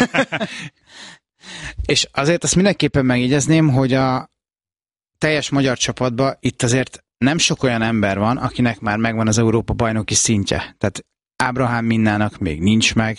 És azért azt mindenképpen megjegyezném, hogy a teljes magyar csapatban itt azért nem sok olyan ember van, akinek már megvan az Európa-bajnoki szintje. Tehát Ábrahám Minnának még nincs meg,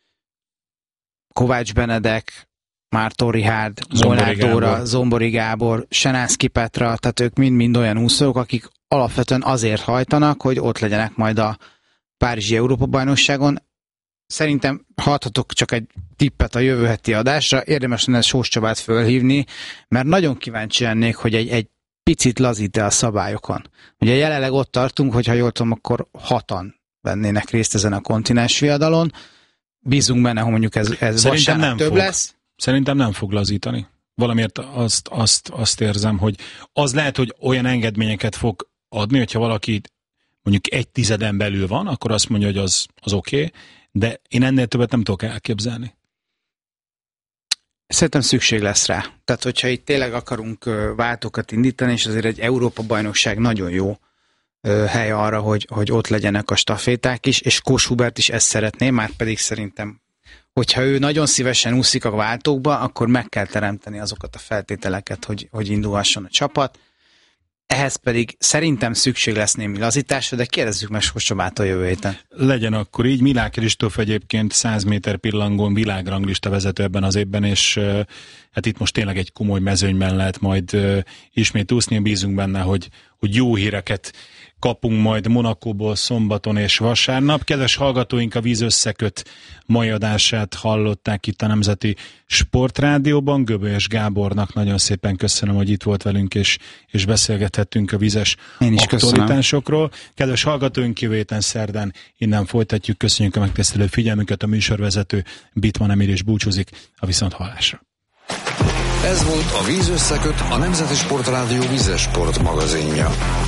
Kovács Benedek, Márton Richárd, Molnár Dóra, Zombori Gábor, Senánszky Petra, tehát ők mind-mind olyan úszók, akik alapvetően azért hajtanak, hogy ott legyenek majd a Párizsi Európa-bajnokságon. Szerintem adhatok csak egy tippet a jövő heti adásra, érdemes lenne Sós Csabát fölhívni, mert nagyon kíváncsi lennék, hogy egy picit lazít-e a szabályokon. Ugye jelenleg ott tartunk, hogyha jól tudom, akkor 6-an vennének részt ezen a kontinens viadalon. Bízunk benne, hogy mondjuk ez vasárnap több lesz. Szerintem nem fog lazítani. Valamiért azt érzem, hogy az lehet, hogy olyan engedményeket fog adni, hogyha valaki mondjuk 1/10 belül van, akkor azt mondja, hogy az oké, de én ennél többet nem tudok elképzelni. Szerintem szükség lesz rá. Tehát, hogyha itt tényleg akarunk váltókat indítani, és azért egy Európa-bajnokság nagyon jó hely arra, hogy ott legyenek a staféták is, és Kós Hubert is ezt szeretné, már pedig szerintem, hogyha ő nagyon szívesen úszik a váltókba, akkor meg kell teremteni azokat a feltételeket, hogy indulhasson a csapat. Ehhez pedig szerintem szükség lesz némi lazításra, de kérdezzük meg Sós Csabától jövő héten. Legyen akkor így. Milák Kristóf egyébként 100 méter pillangón világranglista vezető ebben az évben, és hát itt most tényleg egy komoly mezőnyben lehet majd ismét úszni. Bízunk benne, hogy jó híreket kapunk majd Monacóból szombaton és vasárnap. Kedves hallgatóink, a Víz összeköt mai adását hallották itt a Nemzeti Sportrádióban. Göbölyes Gábornak nagyon szépen köszönöm, hogy itt volt velünk, és beszélgethettünk a vízes aktualitásokról. Kedves hallgatóink, jövő héten szerdán innen folytatjuk. Köszönjük a megtisztelő figyelmüket. A műsorvezető Bitman Emir is búcsúzik a viszonthallásra. Ez volt a Víz összeköt, a Nemzeti Sportrádió vízes sport magazinja.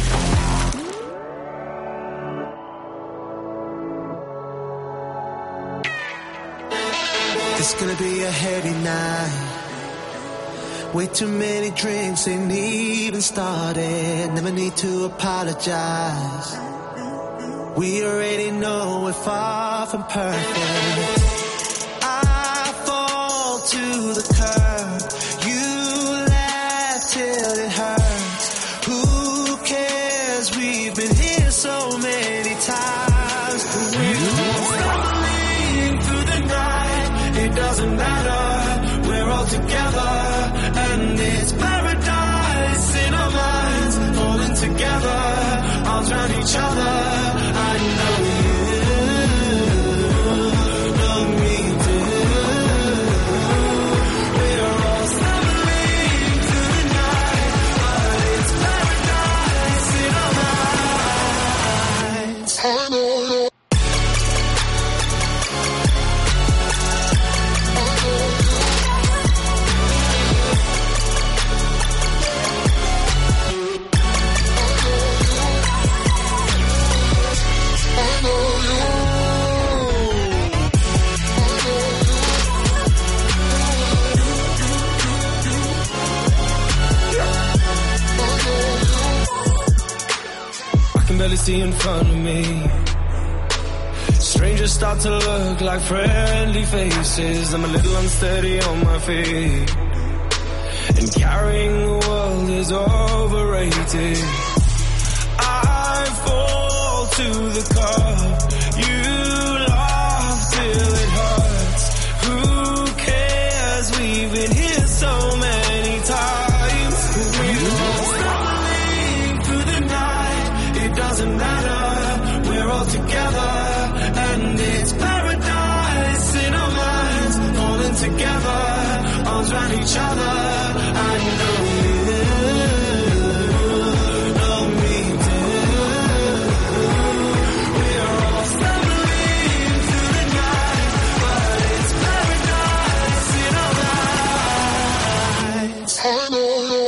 It's gonna be a heady night. Way too many drinks ain't even started. Never need to apologize. We already know we're far from perfect. I fall to the curb. You laugh till it hurts. Who cares? We've been here so many times. It doesn't matter, we're all together, and it's paradise in our minds, falling together, arms around each other. I know you know me too. We're all stumbling through the night, but it's paradise in our minds. I know. See in front of me, strangers start to look like friendly faces. I'm a little unsteady on my feet, and carrying the world is overrated. I fall to the cup, you laugh till it hurts. each other. I know you know me too. We're all stumbling through the night, but it's paradise in our eyes. I know you.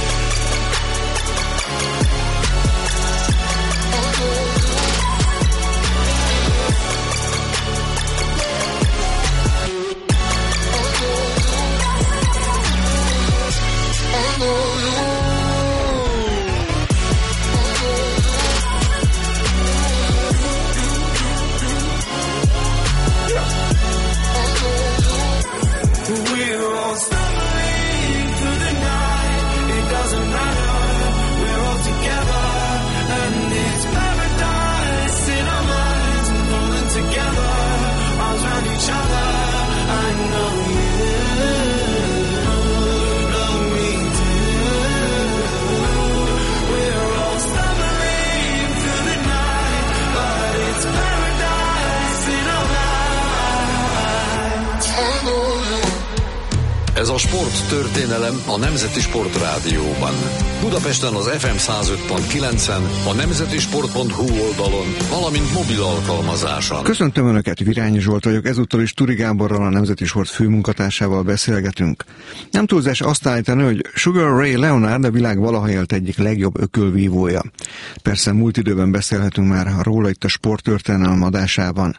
We're all stumbling through the night. It doesn't matter. We're all together, and it's paradise in our minds and falling together, arms around each other. I know you know me too. We're all stumbling through the night, but it's paradise in our minds. I know you. Ez a sporttörténelem a Nemzeti Sportrádióban. Budapesten az FM 105.9-en, a nemzetisport.hu oldalon, valamint mobil alkalmazáson. Köszöntöm Önöket, Virányi Zsolt vagyok, ezúttal is Turi Gáborral, a Nemzeti Sport főmunkatársával beszélgetünk. Nem túlzás azt állítani, hogy Sugar Ray Leonard a világ valaha élt egyik legjobb ökölvívója. Persze múlt időben beszélhetünk már róla itt a sporttörténelem adásában.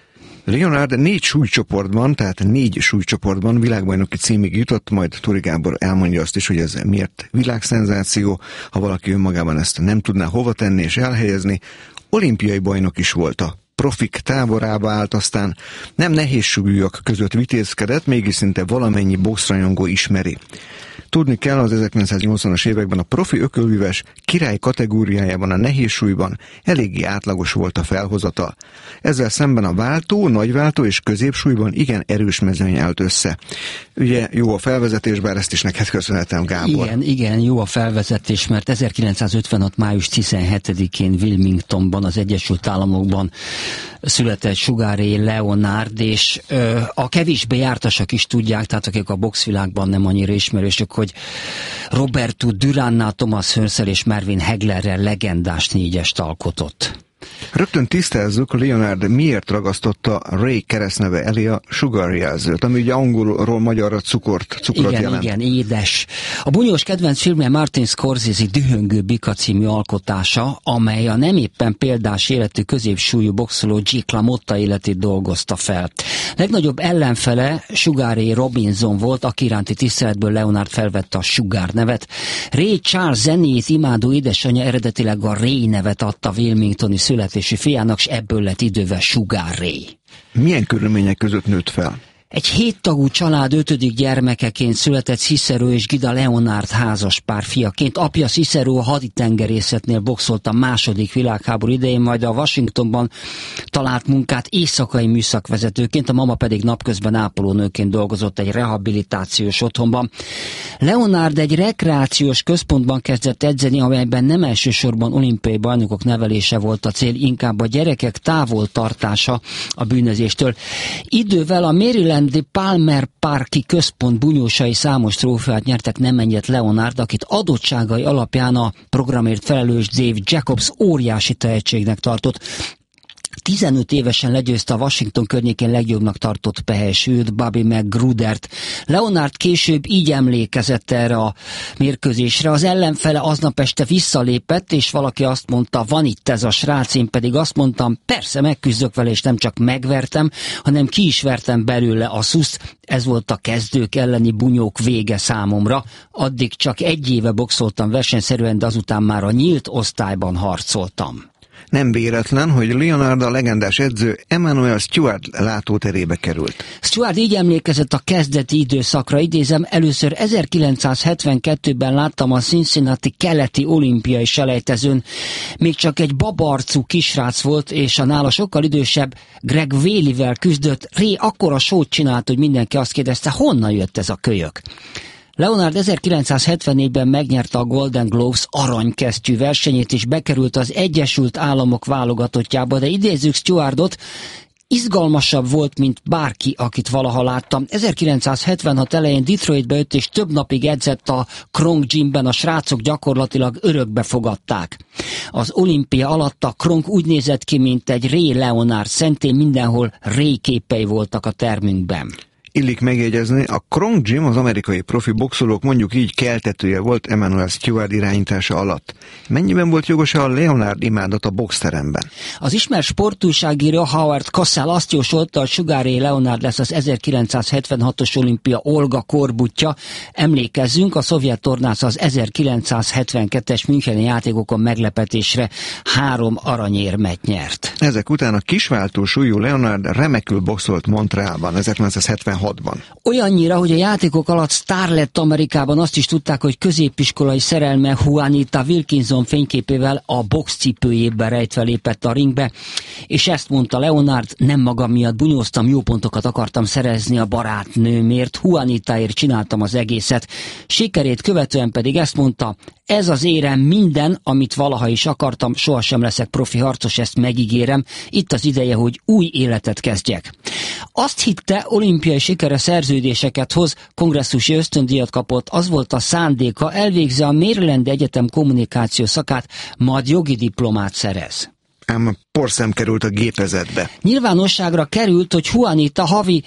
Leonard 4 súlycsoportban, tehát 4 súlycsoportban világbajnoki címig jutott, majd Turi Gábor elmondja azt is, hogy ez miért világszenzáció, ha valaki önmagában ezt nem tudná hova tenni és elhelyezni. Olimpiai bajnok is volt, a profik táborába állt, aztán nem nehéz súlyúak között vitézkedett, mégis szinte valamennyi boxrajongó ismeri. Tudni kell, az 1980-as években a profi ökölvívás király kategóriájában, a nehéz súlyban eléggé átlagos volt a felhozata. Ezzel szemben a váltó, nagyváltó és középsúlyban igen erős mezőny állt össze. Ugye jó a felvezetés, bár ezt is neked köszönhetem, Gábor. Igen, jó a felvezetés, mert 1956. május 17-én Wilmingtonban, az Egyesült Államokban született Sugar Ray Leonard, és a kevésbé jártasak is tudják, tehát akik a boxvilágban nem annyira ismerősök, hogy Roberto Durannal, Thomas Hearnsel és Mervyn Haglerrel legendás négyest alkotott. Rögtön tisztázzuk, Leonard miért ragasztotta Ray keresztneve elé a Sugar jelzőt, ami ugye angolról magyarra cukrot jelent. Igen, édes. A bunyós kedvenc filmje Martin Scorsese Dühöngő bika című alkotása, amely a nem éppen példás életű középsúlyú boxoló Jake LaMotta életét dolgozta fel. Legnagyobb ellenfele Sugar Ray Robinson volt, aki iránti tiszteletből Leonard felvette a Sugar nevet. Ray Charles zenét imádó édesanyja eredetileg a Ray nevet adta Wilmingtoni születési fiának, és ebből lett idővel Sugar Ray. Milyen körülmények között nőtt fel? Egy 7 tagú család 5. gyermekeként született Cicero és Gida Leonard házaspár fiaként. Apja Cicero a haditengerészetnél boxolt a II. Világháború idején, majd a Washingtonban talált munkát éjszakai műszakvezetőként, a mama pedig napközben ápolónőként dolgozott egy rehabilitációs otthonban. Leonard egy rekreációs központban kezdett edzeni, amelyben nem elsősorban olimpiai bajnokok nevelése volt a cél, inkább a gyerekek távol tartása a bűnözéstől. Idővel a Maryland Palmer Parki központ bunyósai számos trófeát nyertek, nem ennyit Leonard, akit adottságai alapján a programért felelős Dave Jacobs óriási tehetségnek tartott. 15 évesen legyőzte a Washington környékén legjobbnak tartott pehely-sült Bobby McGruddert. Leonard később így emlékezett erre a mérkőzésre. Az ellenfele aznap este visszalépett, és valaki azt mondta, van itt ez a srác, én pedig azt mondtam, persze megküzdök vele, és nem csak megvertem, hanem ki is vertem belőle a szuszt. Ez volt a kezdők elleni bunyók vége számomra. Addig csak 1 éve boxoltam versenyszerűen, de azután már a nyílt osztályban harcoltam. Nem véletlen, hogy Leonard a legendás edző Emanuel Stewart látóterébe került. Stewart így emlékezett a kezdeti időszakra, idézem, először 1972-ben láttam a Cincinnati keleti olimpiai selejtezőn. Még csak egy babarcú kisrác volt, és a nála sokkal idősebb Greg Whaley-vel küzdött. Ray akkora sót csinált, hogy mindenki azt kérdezte, honnan jött ez a kölyök. Leonard 1974-ben megnyerte a Golden Gloves aranykesztyű versenyét, és bekerült az Egyesült Államok válogatottjába, de idézzük Stewartot, izgalmasabb volt, mint bárki, akit valaha láttam. 1976 elején Detroitbe jött, és több napig edzett a Kronk Gymben, a srácok gyakorlatilag örökbe fogadták. Az olimpia alatt a Kronk úgy nézett ki, mint egy Ray Leonard, szentén mindenhol Ray képei voltak a termünkben. Illik megjegyezni, a Kronk Gym az amerikai profi boxolók mondjuk így keltetője volt Emanuel Stewart irányítása alatt. Mennyiben volt jogos a Leonard imádat a boxteremben? Az ismert sportújságíró Howard Cosell azt jósolta, hogy Sugar Ray Leonard lesz az 1976-os olimpia Olga korbutja. Emlékezzünk, a szovjet tornász az 1972-es müncheni játékokon meglepetésre 3 aranyérmet nyert. Ezek után a kisváltó súlyú Leonard remekül boxolt Montrealban 1976-ban. Olyannyira, hogy a játékok alatt sztár lett Amerikában, azt is tudták, hogy középiskolai szerelme Juanita Wilkinson fényképével a boxcipőjében rejtve lépett a ringbe, és ezt mondta Leonard: nem magam miatt bunyóztam, jó pontokat akartam szerezni a barátnőmért, Juanitáért csináltam az egészet. Sikerét követően pedig ezt mondta: ez az érem, minden, amit valaha is akartam, sohasem leszek profi harcos, ezt megígérem, itt az ideje, hogy új életet kezdjek. Azt hitte, olimpiai sikere szerződéseket hoz, kongresszusi ösztöndíjat kapott, az volt a szándéka, elvégzi a Maryland Egyetem kommunikáció szakát, majd jogi diplomát szerez. Ám porszem került a gépezetbe. Nyilvánosságra került, hogy Juanita havi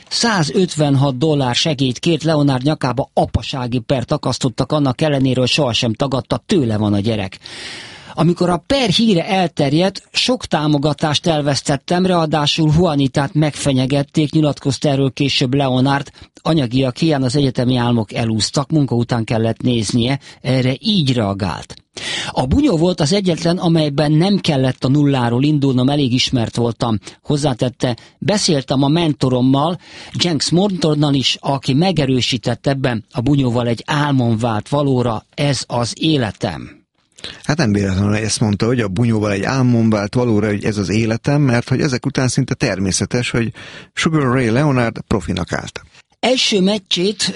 $156 segélyt kért Leonard nyakába, apasági pert akasztottak, annak ellenére, hogy sohasem tagadta, tőle van a gyerek. Amikor a per híre elterjedt, sok támogatást elvesztettem, ráadásul Juanitát megfenyegették, nyilatkozta erről később Leonard. Anyagiak hiány az egyetemi álmok elúsztak, munka után kellett néznie, erre így reagált. A bunyó volt az egyetlen, amelyben nem kellett a nulláról indulnom, elég ismert voltam. Hozzátette, beszéltem a mentorommal, Jenks Mortonnal is, aki megerősített ebben, a bunyóval egy álmom vált valóra, ez az életem. Hát nem véletlenül ezt mondta, hogy a bunyóval egy álmom vált valóra, hogy ez az életem, mert hogy ezek után szinte természetes, hogy Sugar Ray Leonard profinak állt. Első meccsét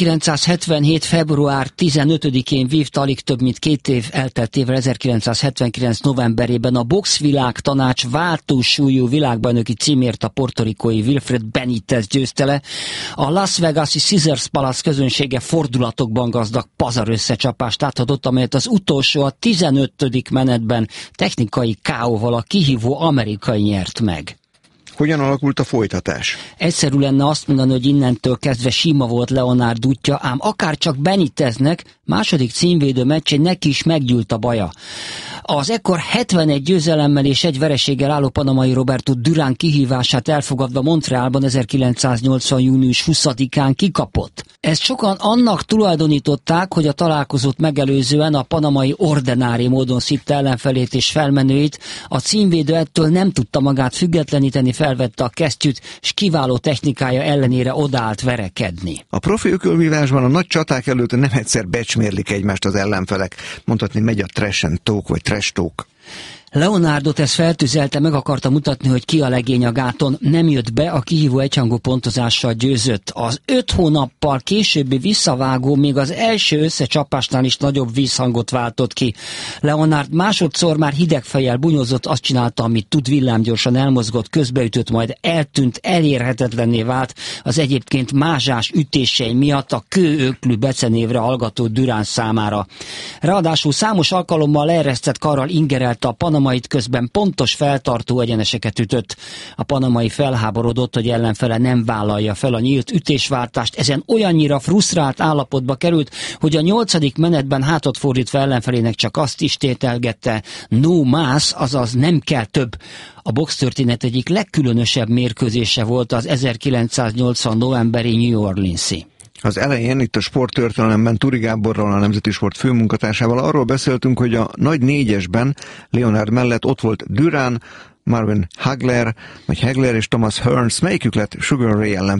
1977. február 15-én vívta, alig több mint 2 év elteltével 1979. novemberében a boxvilág tanács váltósúlyú világbajnoki címért a portorikói Wilfred Benitez győzte le. A Las Vegas-i Caesars Palace közönsége fordulatokban gazdag pazar összecsapást átadott, amelyet az utolsó, a 15. menetben technikai KO-val a kihívó amerikai nyert meg. Hogyan alakult a folytatás? Egyszerű lenne azt mondani, hogy innentől kezdve sima volt Leonard útja, ám akárcsak Beniteznek második címvédő meccsén neki is meggyűlt a baja. Az ekkor 71 győzelemmel és 1 vereséggel álló panamai Roberto Durán kihívását elfogadva Montrealban 1980. június 20-án kikapott. Ezt sokan annak tulajdonították, hogy a találkozót megelőzően a panamai ordinári módon szitta ellenfelét és felmenőit, a címvédő ettől nem tudta magát függetleníteni, felvette a kesztyűt, és kiváló technikája ellenére odállt verekedni. A profi ökölvívásban a nagy csaták előtt nem egyszer becsmérlik egymást az ellenfelek, mondhatni megy a trash and talk vagy trash talk. Leonardot ez feltüzelte, meg akarta mutatni, hogy ki a legény a gáton. Nem jött be, a kihívó egyhangú pontozással győzött. Az 5 hónappal későbbi visszavágó még az első összecsapásnál is nagyobb vízhangot váltott ki. Leonard másodszor már hidegfejjel bunyozott, azt csinálta, amit tud, villámgyorsan elmozgott, közbeütött, majd eltűnt, elérhetetlenné vált az egyébként mázsás ütései miatt a kőöklű becenévre hallgató Durán számára. Ráadásul számos alkalommal leeresztett karral ingerelte a panamait, közben pontos feltartó egyeneseket ütött. A panamai felháborodott, hogy ellenfele nem vállalja fel a nyílt ütésváltást, ezen olyannyira frusztrált állapotba került, hogy a 8. menetben hátat fordítva ellenfelének csak azt is tételgette: no más, azaz nem kell több. A boxtörténet egyik legkülönösebb mérkőzése volt az 1980. novemberi New Orleans-i. Az elején itt a sporttörténelemben Turi Gáborral, a Nemzeti Sport főmunkatársával arról beszéltünk, hogy a nagy 4-esben Leonard mellett ott volt Durán, Marvin Hagler és Thomas Hearns, melyikük lett Sugar Ray ellenfele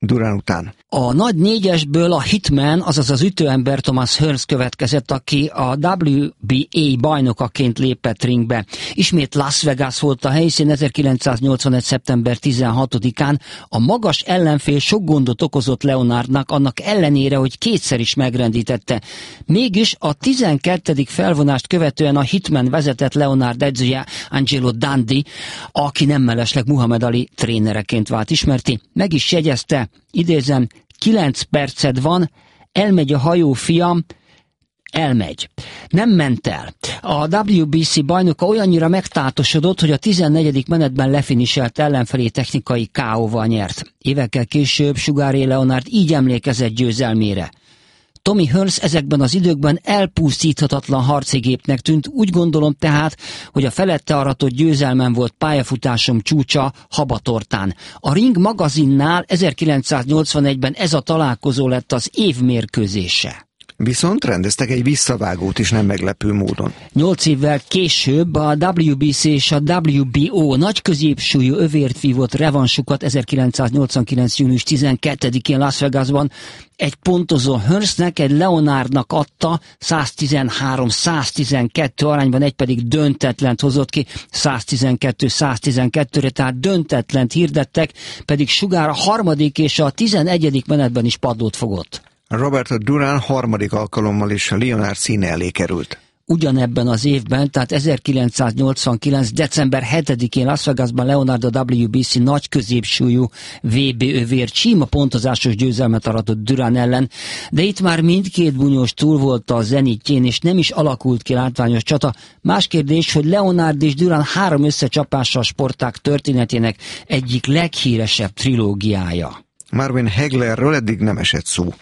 Durán után. A nagy négyesből a hitman, azaz az ütőember Thomas Hearns következett, aki a WBA bajnokaként lépett ringbe. Ismét Las Vegas volt a helyszín 1981. szeptember 16-án. A magas ellenfél sok gondot okozott Leonardnak, annak ellenére, hogy kétszer is megrendítette. Mégis a 12. felvonást követően a hitman vezetett Leonard edzője Angelo Dundee, aki nem mellesleg Muhammad Ali trénereként vált ismerti, meg is jegyezte, idézem, 9 perced van, elmegy a hajó, fiam, elmegy. Nem ment el. A WBC bajnoka olyannyira megtátosodott, hogy a 14. menetben lefiniselt ellenfelé technikai KO-val nyert. Évekkel később Sugar Ray Leonard így emlékezett győzelmére. Tommy Hearns ezekben az időkben elpusztíthatatlan harcigépnek tűnt, úgy gondolom tehát, hogy a felette aratott győzelmem volt pályafutásom csúcsa Habatortán. A Ring magazinnál 1981-ben ez a találkozó lett az év mérkőzése. Viszont rendeztek egy visszavágót is nem meglepő módon. 8 évvel később a WBC és a WBO nagy középsúlyú övért vívott revansukat 1989. június 12-én Las Vegasban egy pontozó Hearnsnek, egy Leonardnak adta 113-112 arányban, egy pedig döntetlent hozott ki 112-112-re, tehát döntetlent hirdettek, pedig Sugar a 3. és a 11. menetben is padlót fogott. Roberto Duran harmadik alkalommal is Leonard színe elé került. Ugyanebben az évben, tehát 1989. december 7-én Las Vegasban Leonard a WBC nagy középsúlyú VB övér csíma pontozásos győzelmet aratott Duran ellen, de itt már mindkét bunyós túl volt a zenitjén, és nem is alakult ki látványos csata. Más kérdés, hogy Leonard és Duran 3 összecsapása a sportág történetének egyik leghíresebb trilógiája. Marvin Haglerről eddig nem esett szó.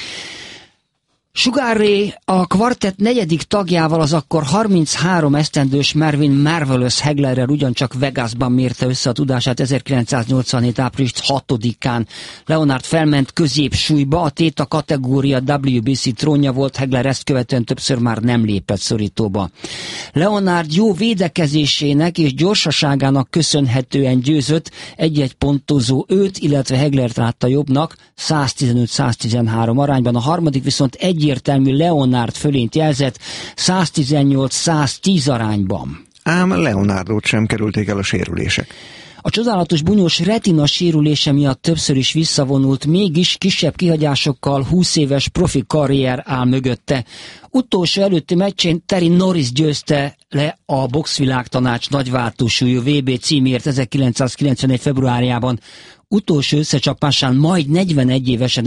Sugar Ray a kvartett 4. tagjával, az akkor 33 esztendős Marvin Marvelous Haglerrel ugyancsak Vegasban mérte össze a tudását 1987. április 6-án. Leonard felment középsúlyba, a téta kategória WBC trónja volt, Hagler ezt követően többször már nem lépett szorítóba. Leonard jó védekezésének és gyorsaságának köszönhetően győzött, egy-egy pontozó őt, illetve Haglert látta jobbnak 115-113 arányban, a harmadik viszont egyértelmű Leonard fölényt jelzett 118-110 arányban. Ám Leonardot sem kerülték el a sérülések. A csodálatos bunyós retina sérülése miatt többször is visszavonult, mégis kisebb kihagyásokkal 20 éves profi karrier áll mögötte. Utolsó előtti meccsén Terry Norris győzte le a boxvilágtanács nagyváltósúlyú VB címért 1991. februárjában. Utolsó összecsapásán majd 41 évesen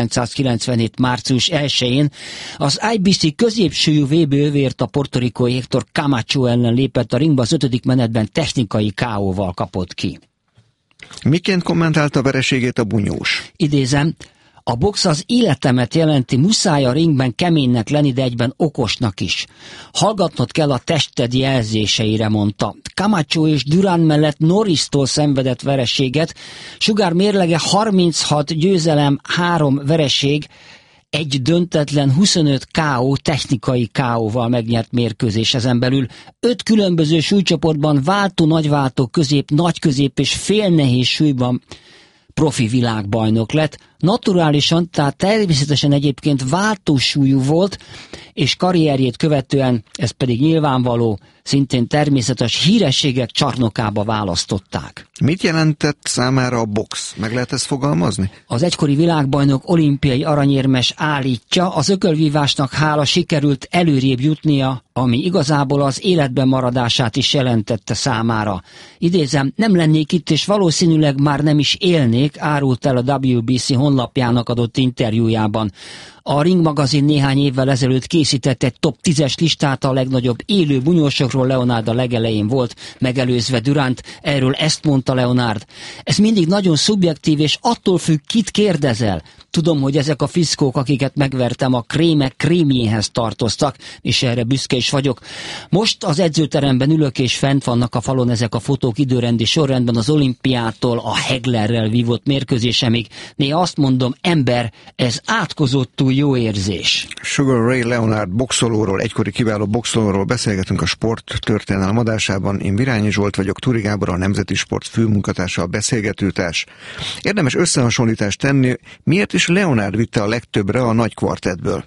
1997. március 1-én az IBC középsúlyú VB övért a portorikói Héctor Camacho ellen lépett a ringba, az 5. menetben technikai KO-val kapott ki. Miként kommentálta vereségét a bunyós? Idézem, a box az életemet jelenti, muszáj a ringben keménynek lenni, de egyben okosnak is. Hallgatnod kell a tested jelzéseire, mondta. Camacho és Duran mellett Norristól szenvedett vereséget, Sugar mérlege 36 győzelem, 3 vereség, egy döntetlen, 25 KO, technikai KO-val megnyert mérkőzés ezen belül. 5 különböző súlycsoportban váltó, nagyváltó, közép, nagyközép és félnehéz súlyban profi világbajnok lett. Naturálisan, tehát természetesen egyébként váltósúlyú volt, és karrierjét követően, ez pedig nyilvánvaló, szintén természetes hírességek csarnokába választották. Mit jelentett számára a box? Meg lehet ezt fogalmazni? Az egykori világbajnok olimpiai aranyérmes állítja, az ökölvívásnak hála sikerült előrébb jutnia, ami igazából az életben maradását is jelentette számára. Idézem, nem lennék itt, és valószínűleg már nem is élnék, árult el a WBC honlapjának adott interjújában. A Ring magazin néhány évvel ezelőtt készített egy top 10-es listát a legnagyobb élő bunyósokról, Leonard a legelején volt, megelőzve Durant. Erről ezt mondta Leonard. Ez mindig nagyon szubjektív, és attól függ, kit kérdezel. Tudom, hogy ezek a fiszkók, akiket megvertem, a krémek krémjéhez tartoztak, és erre büszke is vagyok. Most az edzőteremben ülök, és fent vannak a falon ezek a fotók időrendi sorrendben az olimpiától a Haglerrel vívott mérkőzésemig. Néha azt mondom, ember, ez átkozottul jó érzés. Sugar Ray Leonard boxolóról, egykori kiváló boxolóról beszélgetünk a Sport Történelem adásában. Én Virányi Zsolt vagyok, Turi Gábor, a Nemzeti Sport főmunkatársa, a beszélgetőtárs. Érdemes összehasonlítást tenni, miért is Leonard vitte a legtöbbre a nagy kvartettből?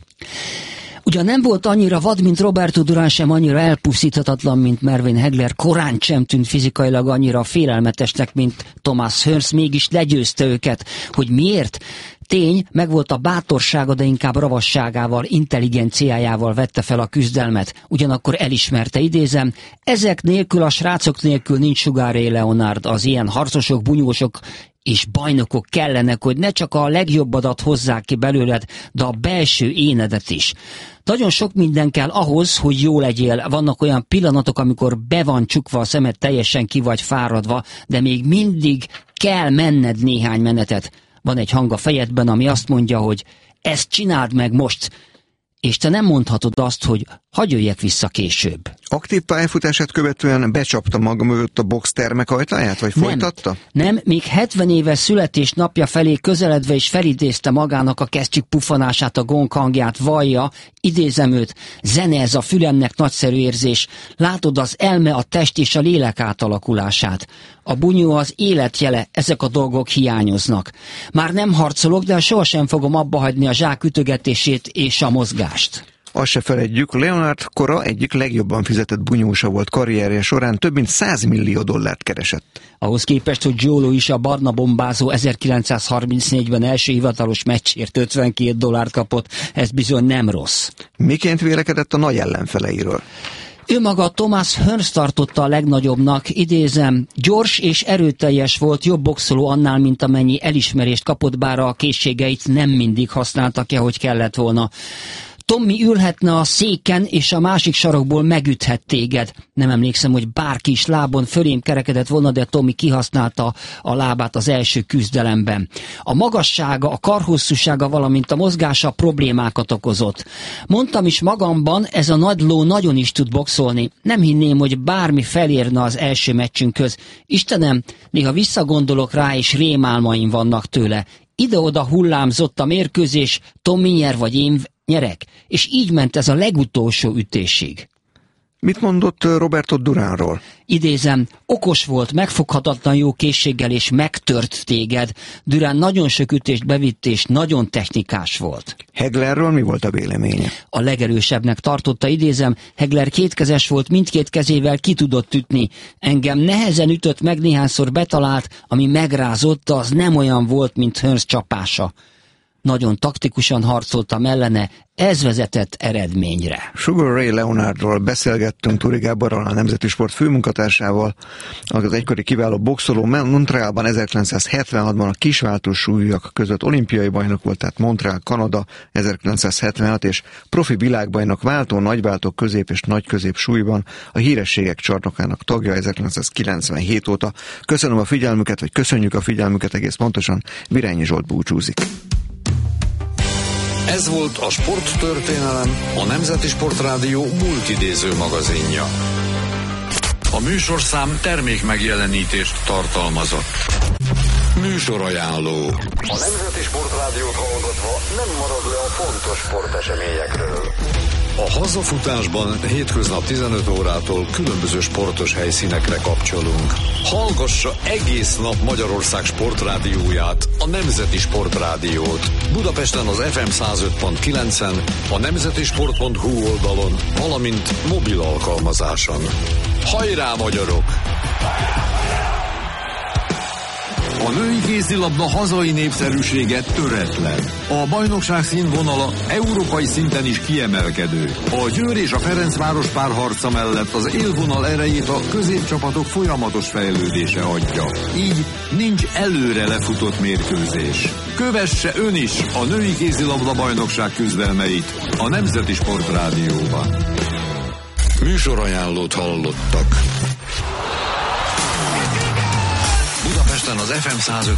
Ugyan nem volt annyira vad, mint Roberto Durán, sem annyira elpusztíthatatlan, mint Mervyn Hagler, korán sem tűnt fizikailag annyira félelmetesnek, mint Thomas Hearns, mégis legyőzte őket. Hogy miért? Tény, megvolt a bátorsága, de inkább ravasságával, intelligenciájával vette fel a küzdelmet. Ugyanakkor elismerte, idézem, ezek nélkül, a srácok nélkül nincs Sugar Ray Leonard. Az ilyen harcosok, bunyósok és bajnokok kellenek, hogy ne csak a legjobbadat hozzák ki belőled, de a belső énedet is. Nagyon sok minden kell ahhoz, hogy jó legyél. Vannak olyan pillanatok, amikor be van csukva a szemed, teljesen ki vagy fáradva, de még mindig kell menned néhány menetet. Van egy hang a fejedben, ami azt mondja, hogy ezt csináld meg most, és te nem mondhatod azt, hogy hadd jöjjek vissza később. Aktív pályafutását követően becsapta maga mögött a box termekajtaját, vagy folytatta? Nem, még 70 éves születésnapja felé közeledve is felidézte magának a kesztyűk puffanását, a gong hangját, vallja, idézem őt, zene ez a fülemnek nagyszerű érzés, látod az elme, a test és a lélek átalakulását. A bunyó az életjele, ezek a dolgok hiányoznak. Már nem harcolok, de sohasem fogom abba hagyni a zsák ütögetését és a mozgást. Azt se feledjük, Leonard kora egyik legjobban fizetett bunyósa volt, karrierje során több mint $100 millió keresett. Ahhoz képest, hogy Joe is a barna bombázó 1934-ben első hivatalos meccsért $52 kapott, ez bizony nem rossz. Miként vélekedett a nagy ellenfeleiről? Ő maga Thomas Hearns tartotta a legnagyobbnak, idézem, gyors és erőteljes volt, jobb boxoló annál, mint amennyi elismerést kapott, bár a készségeit nem mindig használta ki, ahogy kellett volna. Tommy ülhetne a széken, és a másik sarokból megüthet téged. Nem emlékszem, hogy bárki is lábon fölém kerekedett volna, de Tommy kihasználta a lábát az első küzdelemben. A magassága, a karhosszúsága, valamint a mozgása problémákat okozott. Mondtam is magamban, ez a nagy ló nagyon is tud boxolni. Nem hinném, hogy bármi felérne az első meccsünkhöz. Istenem, néha visszagondolok rá, és rémálmaim vannak tőle. Ide-oda hullámzott a mérkőzés, Tommy nyer vagy én nyerek, és így ment ez a legutolsó ütésig. Mit mondott Roberto Duránról? Idézem, okos volt, megfoghatatlan jó készséggel, és megtört téged. Durán nagyon sok ütést bevitt, és nagyon technikás volt. Haglerről mi volt a véleménye? A legerősebbnek tartotta, idézem, Hagler kétkezes volt, mindkét kezével ki tudott ütni. Engem nehezen ütött meg, néhányszor betalált, ami megrázott, az nem olyan volt, mint Hearns csapása. Nagyon taktikusan harcoltam ellene, ez vezetett eredményre. Sugar Ray Leonardról beszélgettünk Turi Gáborral, a Nemzeti Sport főmunkatársával, az egykori kiváló boxoló. Montrealban 1976-ban a kisváltó súlyúak között olimpiai bajnok volt, tehát Montreal, Kanada 1976, és profi világbajnok váltó, nagyváltó, közép és nagyközép súlyban a hírességek csarnokának tagja 1997 óta. Köszönöm a figyelmüket, vagy köszönjük a figyelmüket egész pontosan. Virányi Zsolt búcsúzik. Ez volt a Sporttörténelem, a Nemzeti Sportrádió multidéző magazinja. A műsorszám termék megjelenítést tartalmazott. Műsorajánló. A Nemzeti Sportrádiót hallgatva nem marad le a fontos sporteseményekről. A hazafutásban hétköznap 15 órától különböző sportos helyszínekre kapcsolunk. Hallgassa egész nap Magyarország sportrádióját, a Nemzeti Sportrádiót. Budapesten az FM 105.9-en, a nemzetisport.hu oldalon, valamint mobil alkalmazáson. Hajrá, magyarok! A női kézilabda hazai népszerűsége töretlen. A bajnokság színvonala európai szinten is kiemelkedő. A Győr és a Ferencváros párharca mellett az élvonal erejét a középcsapatok folyamatos fejlődése adja. Így nincs előre lefutott mérkőzés. Kövesse ön is a női kézilabda bajnokság küzdelmeit a Nemzeti Sportrádióban. Műsorajánlót hallottak. Budapesten az FM 105